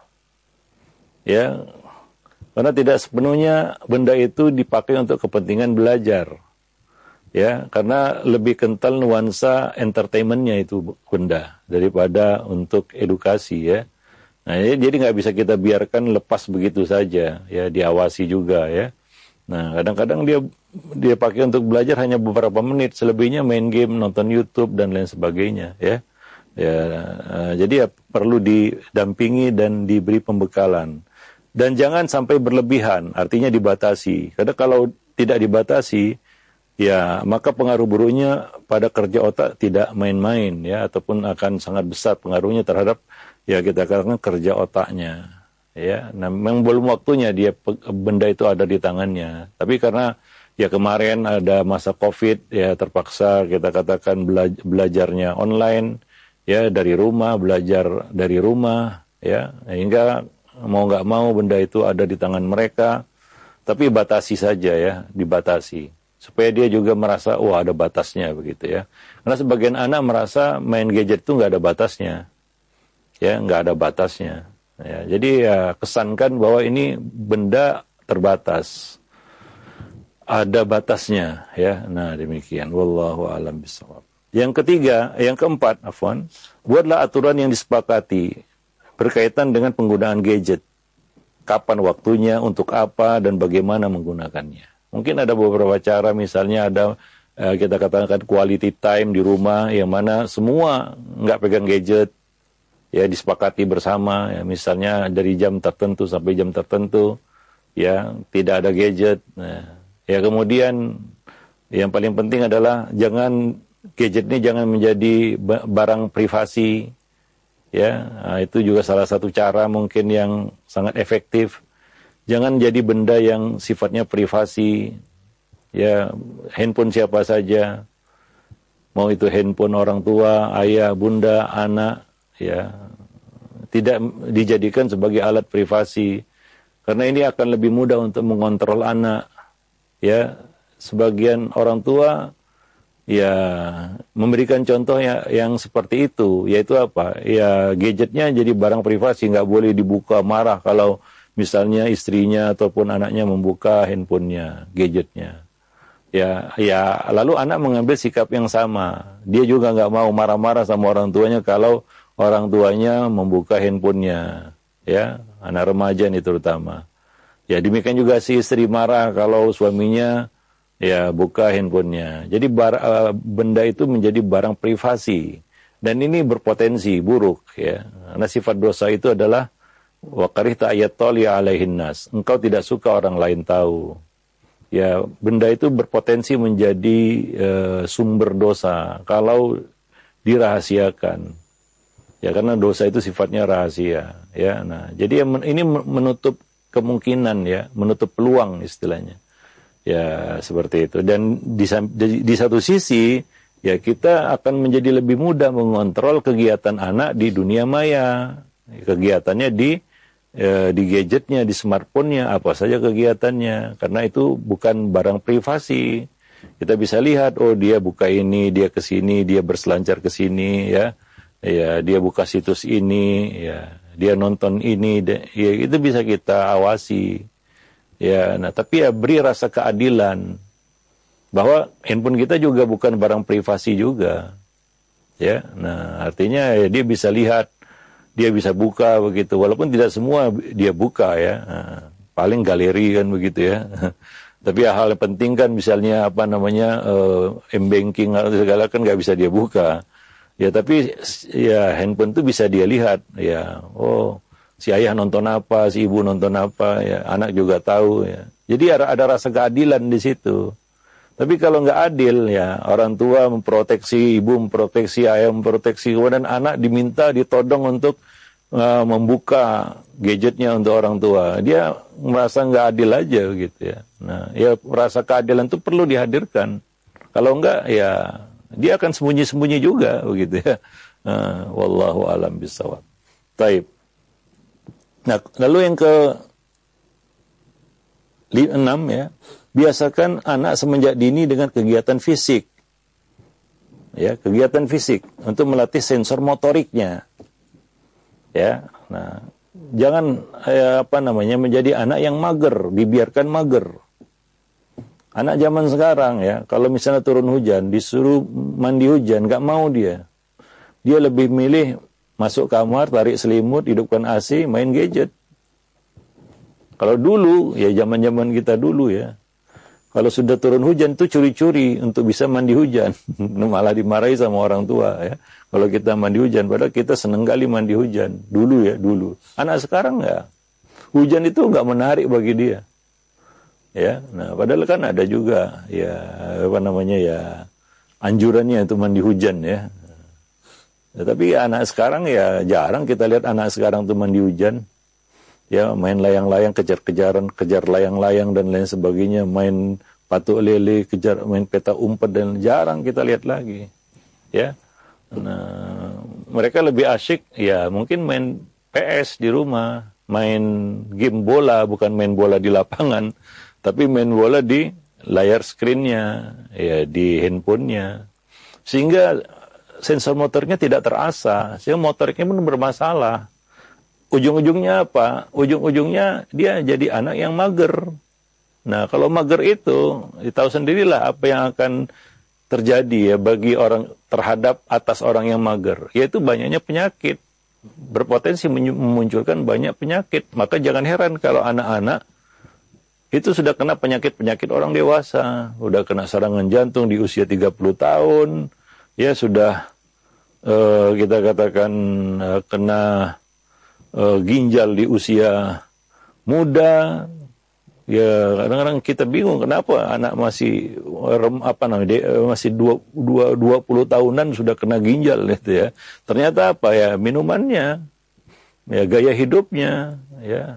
Ya, karena tidak sepenuhnya benda itu dipakai untuk kepentingan belajar. Ya, karena lebih kental nuansa entertainmentnya itu benda daripada untuk edukasi ya. Nah, jadi nggak bisa kita biarkan lepas begitu saja, ya diawasi juga ya. Nah, kadang-kadang dia pakai untuk belajar hanya beberapa menit, selebihnya main game, nonton YouTube dan lain sebagainya, ya. Ya, jadi ya perlu didampingi dan diberi pembekalan. Dan jangan sampai berlebihan, artinya dibatasi. Karena kalau tidak dibatasi, ya maka pengaruh buruknya pada kerja otak tidak main-main, ya, ataupun akan sangat besar pengaruhnya terhadap ya kita katakan kerja otaknya, ya. Nah, memang belum waktunya benda itu ada di tangannya. Tapi karena ya kemarin ada masa COVID, ya terpaksa kita katakan belajarnya online, ya dari rumah, belajar dari rumah, ya, hingga mau nggak mau benda itu ada di tangan mereka. Tapi batasi saja ya, dibatasi supaya dia juga merasa ada batasnya begitu ya. Karena sebagian anak merasa main gadget itu nggak ada batasnya. Ya, nggak ada batasnya. Ya, jadi ya kesankan bahwa ini benda terbatas, ada batasnya. Ya, nah demikian. Wallahu a'lam bishawab. Yang keempat, buatlah aturan yang disepakati berkaitan dengan penggunaan gadget. Kapan waktunya, untuk apa, dan bagaimana menggunakannya. Mungkin ada beberapa cara, misalnya ada kita katakan quality time di rumah, yang mana semua nggak pegang gadget. Ya disepakati bersama, ya, misalnya dari jam tertentu sampai jam tertentu, ya tidak ada gadget. Nah, ya kemudian yang paling penting adalah gadget ini jangan menjadi barang privasi, ya. Nah, itu juga salah satu cara mungkin yang sangat efektif. Jangan jadi benda yang sifatnya privasi, ya handphone siapa saja, mau itu handphone orang tua, ayah, bunda, anak. Ya, tidak dijadikan sebagai alat privasi, karena ini akan lebih mudah untuk mengontrol anak. Ya, sebagian orang tua ya memberikan contoh yang seperti itu, yaitu apa? Ya gadgetnya jadi barang privasi, nggak boleh dibuka, marah kalau misalnya istrinya ataupun anaknya membuka handphonenya, gadgetnya. Ya, lalu anak mengambil sikap yang sama. Dia juga nggak mau marah-marah sama orang tuanya kalau orang tuanya membuka handphonenya, ya, anak remaja ini terutama. Ya, demikian juga si istri marah kalau suaminya ya buka handphonenya. Jadi benda itu menjadi barang privasi, dan ini berpotensi buruk, ya. Karena sifat dosa itu adalah wa karihta ayattali alaihin nas. Engkau tidak suka orang lain tahu. Ya, benda itu berpotensi menjadi sumber dosa kalau dirahasiakan. Ya, karena dosa itu sifatnya rahasia, ya. Nah, jadi ini menutup kemungkinan, ya, menutup peluang istilahnya. Ya, seperti itu. Dan di satu sisi, ya kita akan menjadi lebih mudah mengontrol kegiatan anak di dunia maya. Kegiatannya di gadgetnya, di smartphone-nya, apa saja kegiatannya. Karena itu bukan barang privasi. Kita bisa lihat, dia buka ini, dia ke sini, dia berselancar ke sini, ya. Ya, dia buka situs ini, ya. dia nonton ini, ya itu bisa kita awasi. Ya, nah tapi ya beri rasa keadilan bahwa handphone kita juga bukan barang privasi juga. Ya, nah artinya ya dia bisa lihat, dia bisa buka begitu, walaupun tidak semua dia buka ya. Nah, paling galeri kan begitu ya. Tapi hal yang penting kan misalnya apa namanya m-banking atau segala kan nggak bisa dia buka. Ya tapi ya handphone itu bisa dia lihat ya. Oh, si ayah nonton apa, si ibu nonton apa ya, anak juga tahu ya. Jadi ada rasa keadilan di situ. Tapi kalau nggak adil ya, orang tua memproteksi, ibu memproteksi, ayah memproteksi, kemudian anak diminta, ditodong untuk membuka gadgetnya untuk orang tua. Dia merasa nggak adil aja gitu ya. Nah, ya rasa keadilan itu perlu dihadirkan. Kalau enggak ya dia akan sembunyi-sembunyi juga begitu ya. Wallahu alam bisawab. Taib. Nah, lalu yang ke-6 ya, biasakan anak semenjak dini dengan kegiatan fisik. Ya, kegiatan fisik untuk melatih sensor motoriknya. Ya, nah, jangan menjadi anak yang mager, dibiarkan mager. Anak zaman sekarang ya, kalau misalnya turun hujan, disuruh mandi hujan, nggak mau dia. Dia lebih milih masuk kamar, tarik selimut, hidupkan AC, main gadget. Kalau dulu, ya zaman-zaman kita dulu ya, kalau sudah turun hujan tuh curi-curi untuk bisa mandi hujan. Malah dimarahi sama orang tua ya. Kalau kita mandi hujan, padahal kita seneng kali mandi hujan. Dulu ya, dulu. Anak sekarang nggak. Hujan itu nggak menarik bagi dia. Ya, nah padahal kan ada juga ya anjurannya untuk mandi hujan ya. Tapi anak sekarang ya jarang kita lihat anak sekarang tuh mandi hujan. Ya, main layang-layang, kejar-kejaran, kejar layang-layang dan lain sebagainya, main patuk lele, main peta umpet dan jarang kita lihat lagi. Ya. Nah, mereka lebih asyik ya mungkin main PS di rumah, main game bola, bukan main bola di lapangan, tapi main bola di layar screen-nya, ya di handphonenya. Sehingga sensor motoriknya tidak terasa, sehingga motoriknya pun bermasalah. Ujung-ujungnya apa? Ujung-ujungnya dia jadi anak yang mager. Nah, kalau mager itu, tahu sendirilah apa yang akan terjadi ya bagi orang terhadap atas orang yang mager, yaitu banyaknya penyakit, berpotensi memunculkan banyak penyakit. Maka jangan heran kalau anak-anak itu sudah kena penyakit-penyakit orang dewasa, sudah kena serangan jantung di usia 30 tahun, ya sudah kita katakan kena ginjal di usia muda. Ya kadang-kadang kita bingung kenapa anak masih masih 20 tahunan sudah kena ginjal gitu ya. Ternyata apa ya, minumannya, ya gaya hidupnya, ya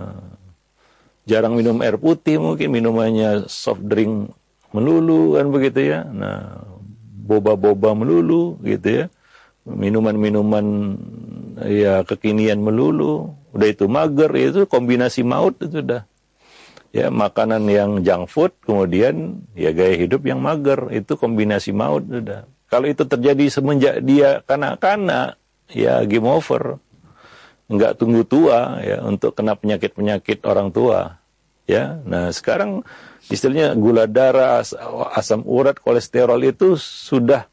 jarang minum air putih, mungkin minumannya soft drink melulu kan begitu ya. Nah, boba-boba melulu gitu ya. Minuman-minuman ya kekinian melulu, udah itu mager, itu kombinasi maut itu sudah. Ya, makanan yang junk food, kemudian ya gaya hidup yang mager, itu kombinasi maut sudah. Kalau itu terjadi semenjak dia kanak-kanak, ya game over. Enggak tunggu tua ya untuk kena penyakit-penyakit orang tua. Ya, nah sekarang istilahnya gula darah, asam urat, kolesterol itu sudah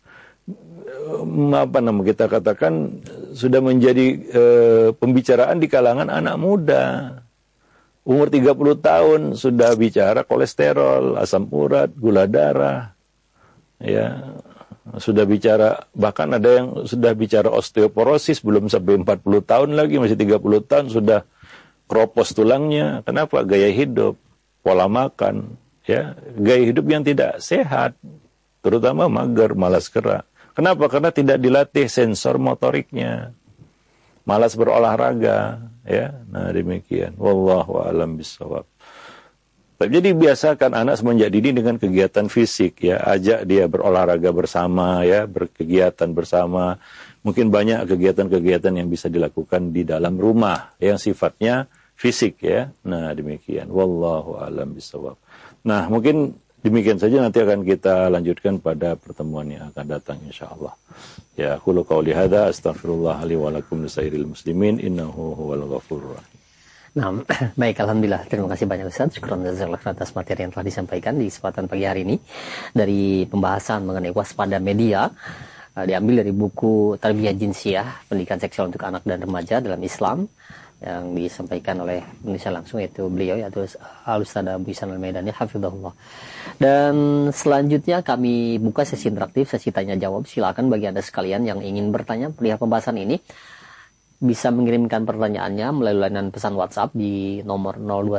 kita katakan sudah menjadi pembicaraan di kalangan anak muda. Umur 30 tahun sudah bicara kolesterol, asam urat, gula darah. Ya, sudah bicara, bahkan ada yang sudah bicara osteoporosis, belum sampai 40 tahun lagi, masih 30 tahun sudah keropos tulangnya. Kenapa? Gaya hidup, pola makan, ya, gaya hidup yang tidak sehat, terutama mager, malas gerak. Kenapa? Karena tidak dilatih sensor motoriknya. Malas berolahraga, ya. Nah, demikian. Wallahu a'lam bishawab. Jadi biasakan anak semenjak dini dengan kegiatan fisik, ya. Ajak dia berolahraga bersama, ya, berkegiatan bersama. Mungkin banyak kegiatan-kegiatan yang bisa dilakukan di dalam rumah yang sifatnya fisik, ya. Nah, demikian. Wallahu a'lam bishawab. Nah, mungkin Demikian saja, nanti akan kita lanjutkan pada pertemuan yang akan datang insyaallah. Ya, qulu qauli hadza astaghfirullah li wa lakum lisairil muslimin innahu huwal ghafurur rahim. Nah, baik, alhamdulillah. Terima kasih banyak Ustaz. Syukran jazakallahu atas materi yang telah disampaikan di kesempatan pagi hari ini dari pembahasan mengenai waspada media. Diambil dari buku Tarbiyah Jinsiyah, Pendidikan Seksual untuk Anak dan Remaja dalam Islam, yang disampaikan oleh penulis langsung yaitu beliau, yaitu Al-Ustaz Abu Ihsan Al-Maidani hafizahullah. Dan selanjutnya kami buka sesi interaktif, sesi tanya jawab. Silakan bagi Anda sekalian yang ingin bertanya perihal pembahasan ini bisa mengirimkan pertanyaannya melalui layanan pesan WhatsApp di nomor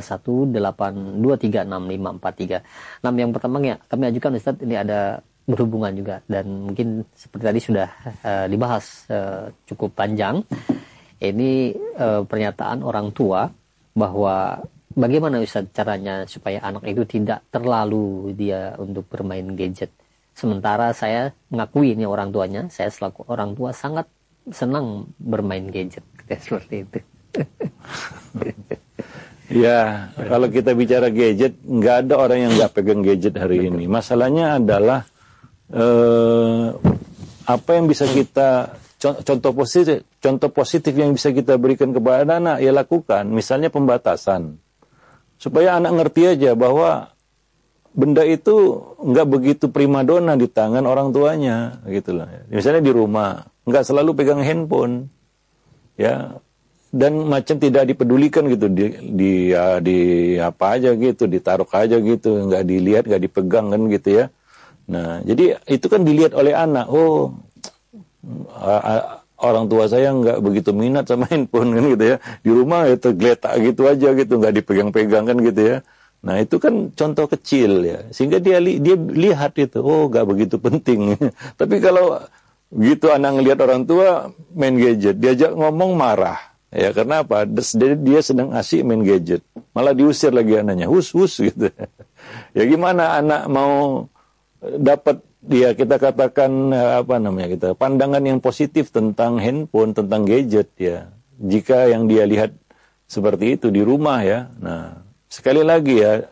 0218236543. Yang pertama ya kami ajukan Ustaz, ini ada berhubungan juga dan mungkin seperti tadi sudah dibahas cukup panjang. Ini pernyataan orang tua bahwa bagaimana Ustaz caranya supaya anak itu tidak terlalu dia untuk bermain gadget. Sementara saya mengakui ini orang tuanya, saya selaku orang tua sangat senang bermain gadget. Seperti itu. Ya, kalau kita bicara gadget, nggak ada orang yang nggak pegang gadget hari ini. Masalahnya adalah apa yang bisa kita contoh positif yang bisa kita berikan kepada anak ya lakukan. Misalnya pembatasan, supaya anak ngerti aja bahwa benda itu nggak begitu primadona di tangan orang tuanya, gitulah. Misalnya di rumah nggak selalu pegang handphone, ya, dan macam tidak dipedulikan gitu, di apa aja gitu, ditaruh aja gitu, nggak dilihat, nggak dipegang kan gitu ya. Nah, jadi itu kan dilihat oleh anak. Oh, orang tua saya nggak begitu minat sama handphone kan gitu ya, di rumah itu geletak gitu aja gitu, nggak dipegang-pegang kan gitu ya. Nah itu kan contoh kecil ya, sehingga dia lihat itu, oh nggak begitu penting. Tapi kalau gitu anak ngelihat orang tua main gadget, diajak ngomong marah ya, karena apa? Dia sedang asik main gadget, malah diusir lagi anaknya, hus gitu. Ya gimana anak mau dapat dia kita katakan pandangan yang positif tentang handphone, tentang gadget ya, jika yang dia lihat seperti itu di rumah ya. Nah sekali lagi ya,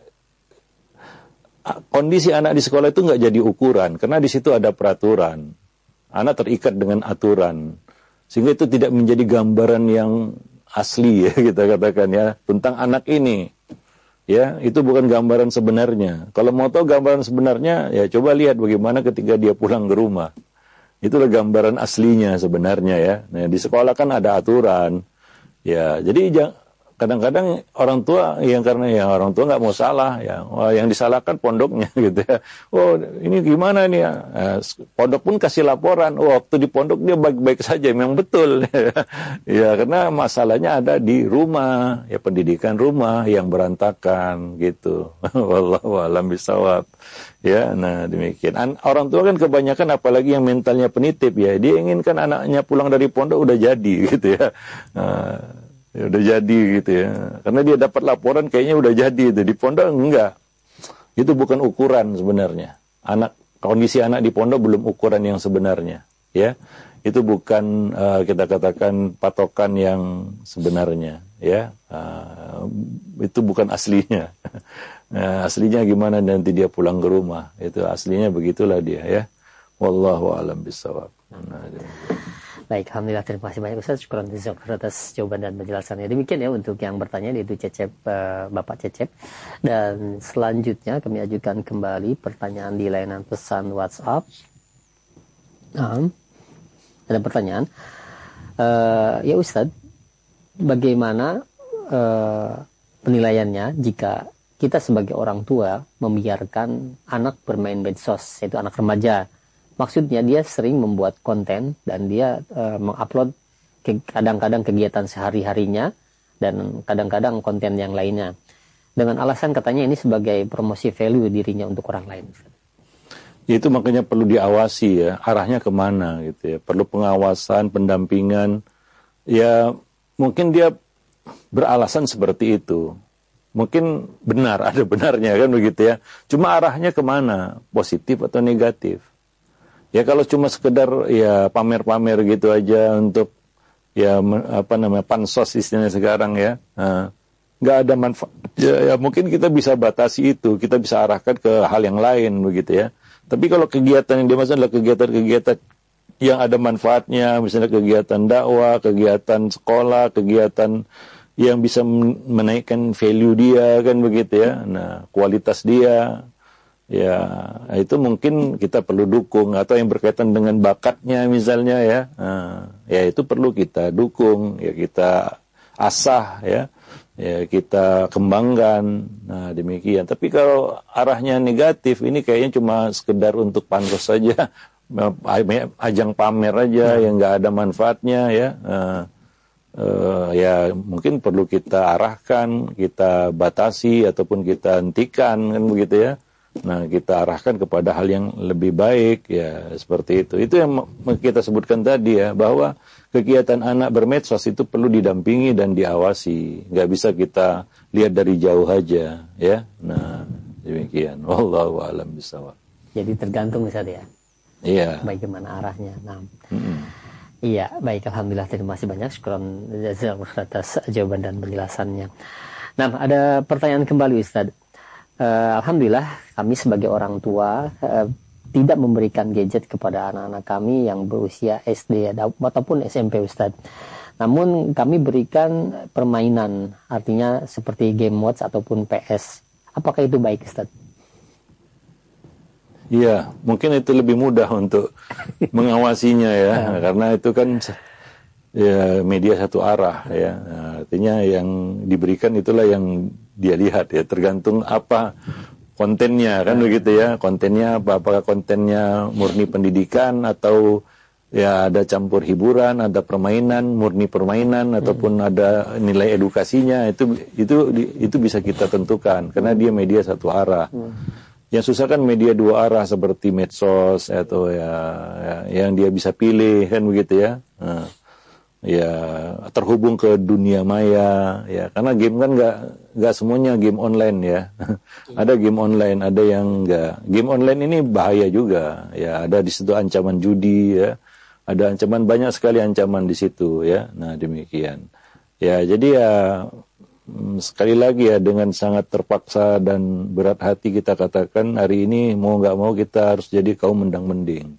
kondisi anak di sekolah itu nggak jadi ukuran, karena di situ ada peraturan, anak terikat dengan aturan, sehingga itu tidak menjadi gambaran yang asli ya kita katakan ya tentang anak ini. Ya, itu bukan gambaran sebenarnya. Kalau mau tahu gambaran sebenarnya, ya coba lihat bagaimana ketika dia pulang ke rumah. Itulah gambaran aslinya sebenarnya ya. Nah, di sekolah kan ada aturan. Ya, jadi kadang-kadang orang tua orang tua nggak mau salah ya. Yang disalahkan pondoknya gitu ya. Oh, ini gimana nih ya? Pondok pun kasih laporan. Oh, waktu di pondok dia baik-baik saja, memang betul. Ya, karena masalahnya ada di rumah, ya pendidikan rumah yang berantakan gitu. Wallahu a'lam bishawab. Ya, nah demikian. Orang tua kan kebanyakan apalagi yang mentalnya penitip ya, dia inginkan anaknya pulang dari pondok udah jadi gitu ya. Ya udah jadi gitu ya. Karena dia dapat laporan kayaknya udah jadi itu. Di pondok enggak. Itu bukan ukuran sebenarnya. Kondisi anak di pondok belum ukuran yang sebenarnya, ya. Itu bukan kita katakan patokan yang sebenarnya, ya. Itu bukan aslinya. Aslinya gimana nanti dia pulang ke rumah. Itu aslinya begitulah dia ya. Wallahu a'lam bishawab. Baik, alhamdulillah, terima kasih banyak Ustaz. Syukuran atas jawaban dan penjelasannya. Demikian ya untuk yang bertanya, yaitu Bapak Cecep. Dan selanjutnya kami ajukan kembali pertanyaan di layanan pesan WhatsApp. Ada pertanyaan. Ya Ustaz, bagaimana penilaiannya jika kita sebagai orang tua membiarkan anak bermain medsos, yaitu anak remaja? Maksudnya dia sering membuat konten dan dia mengupload kadang-kadang kegiatan sehari-harinya dan kadang-kadang konten yang lainnya. Dengan alasan katanya ini sebagai promosi value dirinya untuk orang lain. Itu makanya perlu diawasi ya, arahnya kemana gitu ya. Perlu pengawasan, pendampingan. Ya mungkin dia beralasan seperti itu. Mungkin benar, ada benarnya kan begitu ya. Cuma arahnya kemana, positif atau negatif. Ya kalau cuma sekedar ya pamer-pamer gitu aja untuk ya pansos istilahnya sekarang ya, nggak ada manfaat, ya mungkin kita bisa batasi itu, kita bisa arahkan ke hal yang lain begitu ya. Tapi kalau kegiatan yang dimaksud adalah kegiatan-kegiatan yang ada manfaatnya, misalnya kegiatan dakwah, kegiatan sekolah, kegiatan yang bisa menaikkan value dia kan begitu ya. Nah, kualitas dia ya itu mungkin kita perlu dukung, atau yang berkaitan dengan bakatnya misalnya ya. Ya itu perlu kita dukung, ya kita asah ya. Ya kita kembangkan. Nah, demikian. Tapi kalau arahnya negatif, ini kayaknya cuma sekedar untuk pansos saja, ajang pamer aja yang nggak ada manfaatnya ya. Ya mungkin perlu kita arahkan, kita batasi ataupun kita hentikan kan begitu ya. Nah, kita arahkan kepada hal yang lebih baik ya, seperti itu. Itu yang kita sebutkan tadi ya, bahwa kegiatan anak bermedsos itu perlu didampingi dan diawasi. Nggak bisa kita lihat dari jauh aja ya. Nah, demikian. Wallahu a'lam bishawab. Jadi tergantung Ustaz ya. Iya. Bagaimana arahnya. Nah. Iya, baik, alhamdulillah, terima kasih banyak. Syukran jazakallahu atas jawaban dan penjelasannya. Nah, ada pertanyaan kembali Ustaz. Alhamdulillah kami sebagai orang tua tidak memberikan gadget kepada anak-anak kami yang berusia SD ataupun SMP Ustaz. Namun kami berikan permainan, artinya seperti game watch ataupun PS. Apakah itu baik Ustaz? Iya, mungkin itu lebih mudah untuk mengawasinya ya, karena itu kan ya media satu arah ya. Nah, artinya yang diberikan itulah yang dia lihat ya, tergantung apa kontennya kan begitu ya. Kontennya apa, apakah kontennya murni pendidikan atau ya ada campur hiburan, ada permainan, murni permainan ataupun ada nilai edukasinya, itu bisa kita tentukan karena dia media satu arah. Yang susah kan media dua arah seperti medsos atau ya yang dia bisa pilih kan begitu ya. Ya terhubung ke dunia maya ya, karena game kan nggak semuanya game online ya. Ada game online, ada yang nggak. Game online ini bahaya juga ya, ada di situ ancaman judi ya, ada ancaman, banyak sekali ancaman di situ ya. Nah, demikian ya. Jadi ya sekali lagi ya, dengan sangat terpaksa dan berat hati kita katakan hari ini mau nggak mau kita harus jadi kaum mendang-mending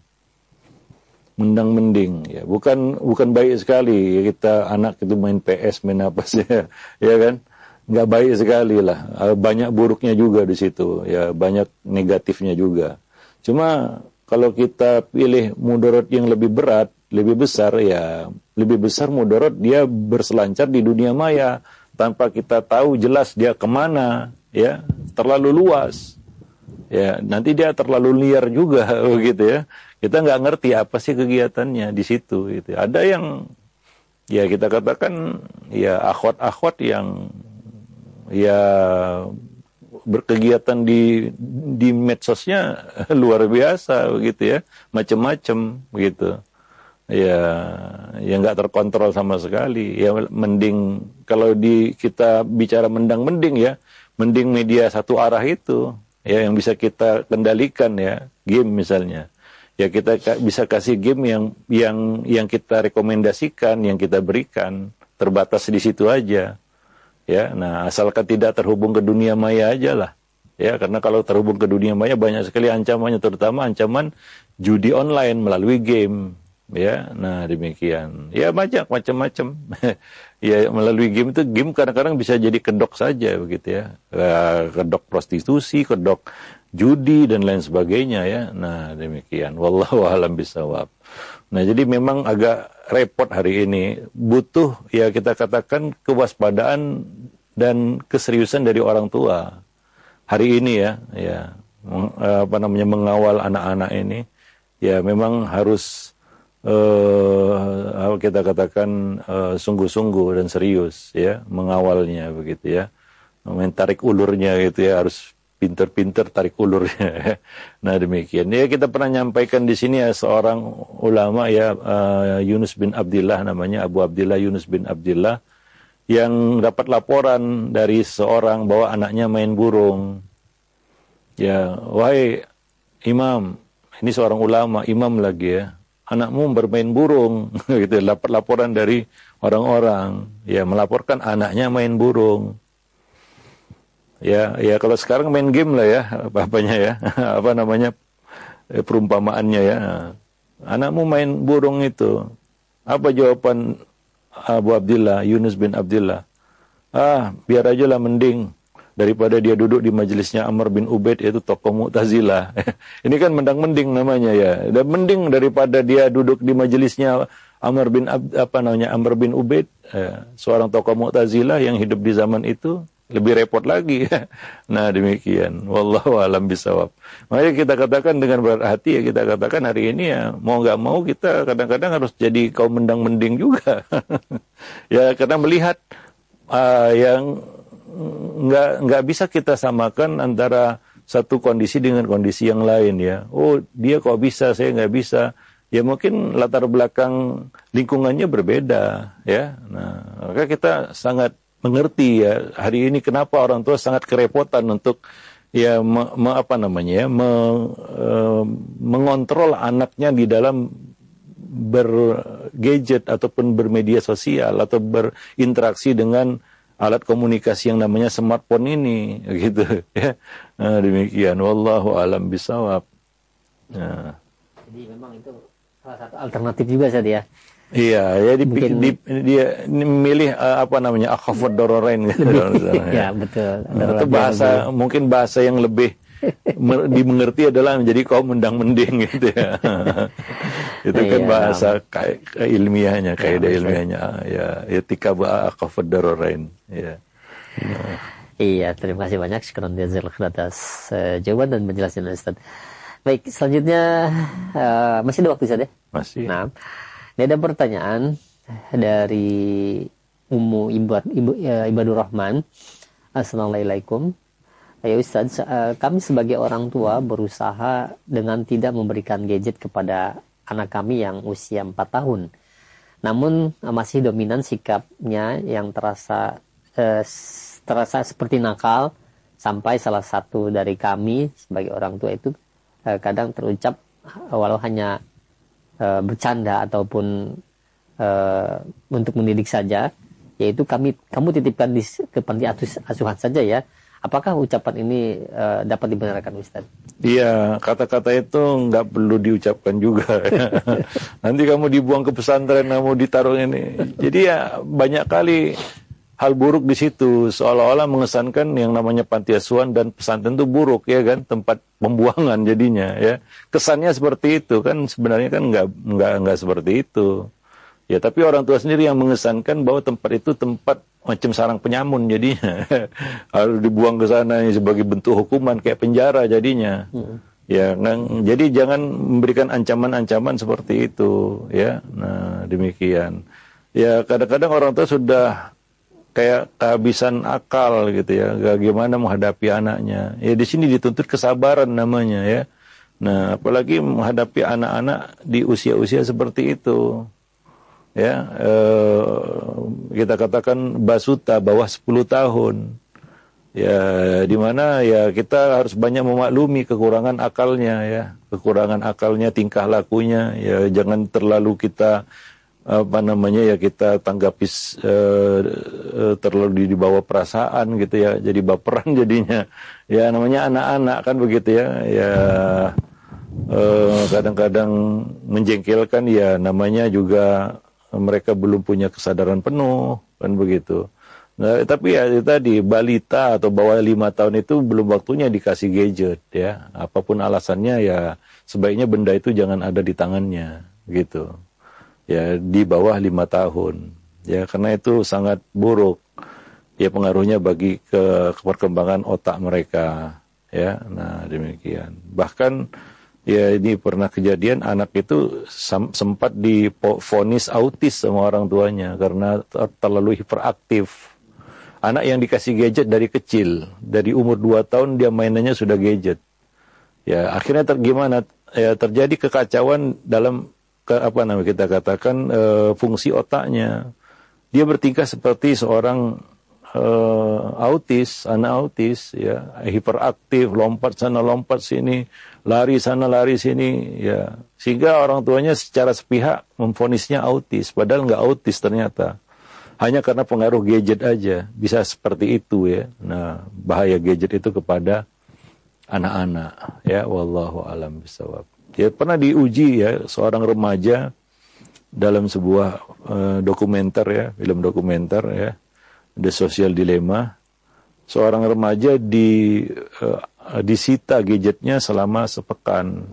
ya, bukan baik sekali ya kita anak itu main PS, main apa sih ya kan, nggak baik sekali lah, banyak buruknya juga di situ ya, banyak negatifnya juga. Cuma kalau kita pilih mudarat yang lebih berat, lebih besar ya, lebih besar mudarat dia berselancar di dunia maya tanpa kita tahu jelas dia kemana ya, terlalu luas ya, nanti dia terlalu liar juga begitu ya. Kita nggak ngerti apa sih kegiatannya di situ gitu. Ada yang ya kita katakan ya akhwat yang ya berkegiatan di medsosnya luar biasa begitu ya, macam-macam begitu. Ya yang nggak terkontrol sama sekali. Ya mending kalau kita bicara mendang-mending ya, mending media satu arah itu ya yang bisa kita kendalikan ya, game misalnya. Ya kita bisa kasih game yang kita rekomendasikan, yang kita berikan, terbatas di situ aja. Ya, nah asalkan tidak terhubung ke dunia maya aja lah. Ya, karena kalau terhubung ke dunia maya banyak sekali ancamannya, terutama ancaman judi online melalui game. Ya, nah demikian. Ya macam-macam. Ya melalui game itu, game kadang-kadang bisa jadi kedok saja begitu ya. Kedok prostitusi, kedok judi dan lain sebagainya ya. Nah, demikian. Wallahu a'lam bishawab. Nah, jadi memang agak repot hari ini. Butuh ya kita katakan kewaspadaan dan keseriusan dari orang tua. Hari ini ya mengawal anak-anak ini ya memang harus kita katakan sungguh-sungguh dan serius ya mengawalnya begitu ya. Tarik ulurnya gitu ya, harus pinter-pinter tarik ulurnya. Nah, demikian. Ya kita pernah nyampaikan di sini ya, seorang ulama ya, Yunus bin Abdillah namanya, Abu Abdillah Yunus bin Abdillah, yang dapat laporan dari seorang bahwa anaknya main burung. Ya, wahai imam, ini seorang ulama, imam lagi ya, anakmu bermain burung. Gitu, dapat laporan dari orang-orang, ya melaporkan anaknya main burung. Ya kalau sekarang main game lah ya, bapaknya ya, apa namanya, perumpamaannya ya. Anakmu main burung itu. Apa jawaban Abu Abdillah, Yunus bin Abdillah? Biar aja lah, mending daripada dia duduk di majelisnya Amr bin Ubaid, yaitu tokoh Mu'tazilah. Ini kan mendang-mending namanya ya. Dan mending daripada dia duduk di majelisnya Amr bin Ubaid, seorang tokoh Mu'tazilah yang hidup di zaman itu, lebih repot lagi. Nah, demikian. Wallahu a'lam bishawab. Makanya kita katakan dengan berat hati ya, kita katakan hari ini ya, mau nggak mau kita kadang-kadang harus jadi kaum mendang-mending juga. Ya, karena melihat yang nggak bisa kita samakan antara satu kondisi dengan kondisi yang lain ya. Oh, dia kok bisa, saya nggak bisa. Ya mungkin latar belakang lingkungannya berbeda ya. Nah, maka kita sangat mengerti ya hari ini kenapa orang tua sangat kerepotan untuk ya mengontrol anaknya di dalam bergadget ataupun bermedia sosial atau berinteraksi dengan alat komunikasi yang namanya smartphone ini, gitu ya. Nah, demikian. Wallahu a'lam bishawab. Nah. Jadi memang itu salah satu alternatif juga saja ya. Iya, ya dia milih akhafud dararain gitu. Ya, betul. Itu bahasa mungkin bahasa yang lebih dimengerti adalah menjadi kaum mendang-mending gitu ya. Itu kan bahasa ilmiahnya, kaidah ilmiahnya ya, etika akhafud dararain ya. Iya, terima kasih banyak syukran jazakallahu atas jawaban dan penjelasan Ustaz. Baik, selanjutnya masih ada waktu Ustaz ya? Masih. Nah, ini ada pertanyaan dari Ummu Ibadur Rahman. Assalamualaikum. Ya Ustaz, kami sebagai orang tua berusaha dengan tidak memberikan gadget kepada anak kami yang usia 4 tahun. Namun masih dominan sikapnya yang terasa seperti nakal, sampai salah satu dari kami sebagai orang tua itu kadang terucap walau hanya bercanda ataupun untuk mendidik saja, yaitu kamu titipkan ke panti asuhan saja ya. Apakah ucapan ini dapat dibenarkan Ustaz? Iya, kata-kata itu nggak perlu diucapkan juga. Ya. Nanti kamu dibuang ke pesantren, kamu ditaruh ini. Jadi ya banyak kali hal buruk di situ, seolah-olah mengesankan yang namanya panti asuhan dan pesantren itu buruk ya kan, tempat pembuangan jadinya ya. Kesannya seperti itu kan, sebenarnya kan nggak seperti itu. Ya, tapi orang tua sendiri yang mengesankan bahwa tempat itu tempat macam sarang penyamun jadinya. Harus dibuang ke sana sebagai bentuk hukuman kayak penjara jadinya. Ya, jadi jangan memberikan ancaman-ancaman seperti itu ya. Nah, demikian. Ya, kadang-kadang orang tua sudah kayak kehabisan akal gitu ya, bagaimana menghadapi anaknya. Ya, di sini dituntut kesabaran namanya ya. Nah, apalagi menghadapi anak-anak di usia-usia seperti itu. Ya, kita katakan basuta bawah 10 tahun. Ya, di mana ya kita harus banyak memaklumi kekurangan akalnya ya, tingkah lakunya ya, jangan terlalu kita kita tanggapi terlalu dibawa perasaan gitu ya, jadi baperan jadinya. Ya, namanya anak-anak kan begitu ya. Ya, kadang-kadang menjengkelkan ya, namanya juga mereka belum punya kesadaran penuh kan begitu. Nah, tapi ya tadi balita atau bawah 5 tahun itu belum waktunya dikasih gadget ya. Apapun alasannya ya sebaiknya benda itu jangan ada di tangannya gitu. Ya, di bawah 5 tahun. Ya, karena itu sangat buruk. Ya, pengaruhnya bagi ke perkembangan otak mereka ya. Nah, demikian. Bahkan ya, ini pernah kejadian anak itu sempat divonis autis sama orang tuanya karena terlalu hiperaktif. Anak yang dikasih gadget dari kecil, dari umur 2 tahun dia mainannya sudah gadget. Ya, akhirnya gimana? Ya, terjadi kekacauan dalam kita katakan fungsi otaknya. Dia bertingkah seperti seorang anak autis ya, hiperaktif, lompat sana lompat sini, lari sana lari sini ya, sehingga orang tuanya secara sepihak memvonisnya autis padahal nggak autis ternyata hanya karena pengaruh gadget aja bisa seperti itu ya. Nah, bahaya gadget itu kepada anak-anak ya, wallahu alam bisawab. Ya pernah diuji ya seorang remaja dalam sebuah dokumenter ya, film dokumenter ya, The Social Dilemma. Seorang remaja disita gadgetnya selama sepekan.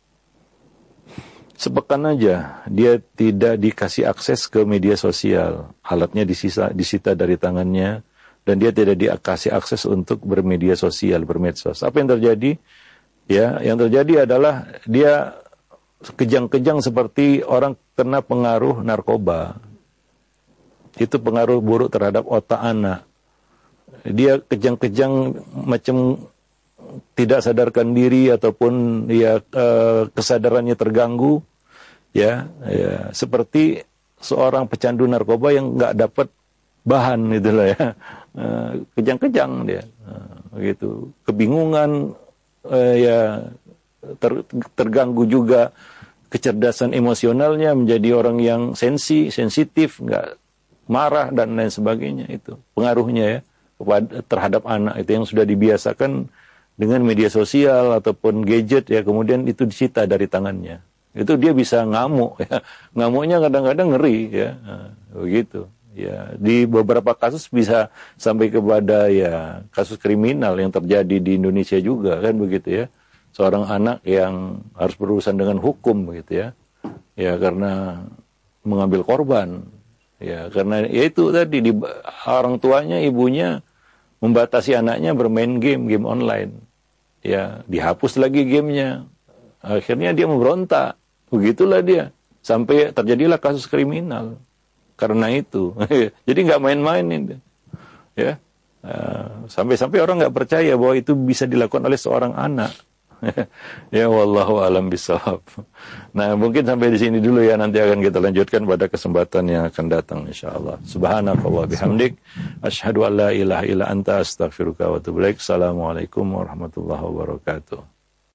Sepekan aja dia tidak dikasih akses ke media sosial. Alatnya disita dari tangannya dan dia tidak dikasih akses untuk bermedia sosial, bermedsos. Apa yang terjadi? Ya, yang terjadi adalah dia kejang-kejang seperti orang kena pengaruh narkoba. Itu pengaruh buruk terhadap otak anak. Dia kejang-kejang macam tidak sadarkan diri ataupun ya kesadarannya terganggu. Ya, seperti seorang pecandu narkoba yang nggak dapat bahan itulah ya, kejang-kejang dia, gitu, kebingungan, ya terganggu juga kecerdasan emosionalnya, menjadi orang yang sensitif, nggak marah dan lain sebagainya. Itu pengaruhnya ya terhadap anak itu yang sudah dibiasakan dengan media sosial ataupun gadget ya, kemudian itu disita dari tangannya. Itu dia bisa ngamuk ya. Ngamuknya kadang-kadang ngeri ya. Begitu. Ya, di beberapa kasus bisa sampai kepada ya kasus kriminal yang terjadi di Indonesia juga kan begitu ya. Seorang anak yang harus berurusan dengan hukum begitu ya. Ya karena mengambil korban. Ya karena ya itu tadi orang tuanya, ibunya membatasi anaknya bermain game online. Ya, dihapus lagi gamenya. Akhirnya dia memberontak. Begitulah dia. Sampai terjadilah kasus kriminal. Karena itu. Jadi nggak main-main itu. Ya. Sampai-sampai orang nggak percaya bahwa itu bisa dilakukan oleh seorang anak. Ya, wallahu alam bisawab. Nah, mungkin sampai di sini dulu ya. Nanti akan kita lanjutkan pada kesempatan yang akan datang insyaallah. Subhanakallah bihamdik. Asyhadu an la ilaha illa anta astaghfiruka wa atubu ilaik. Assalamualaikum warahmatullahi wabarakatuh.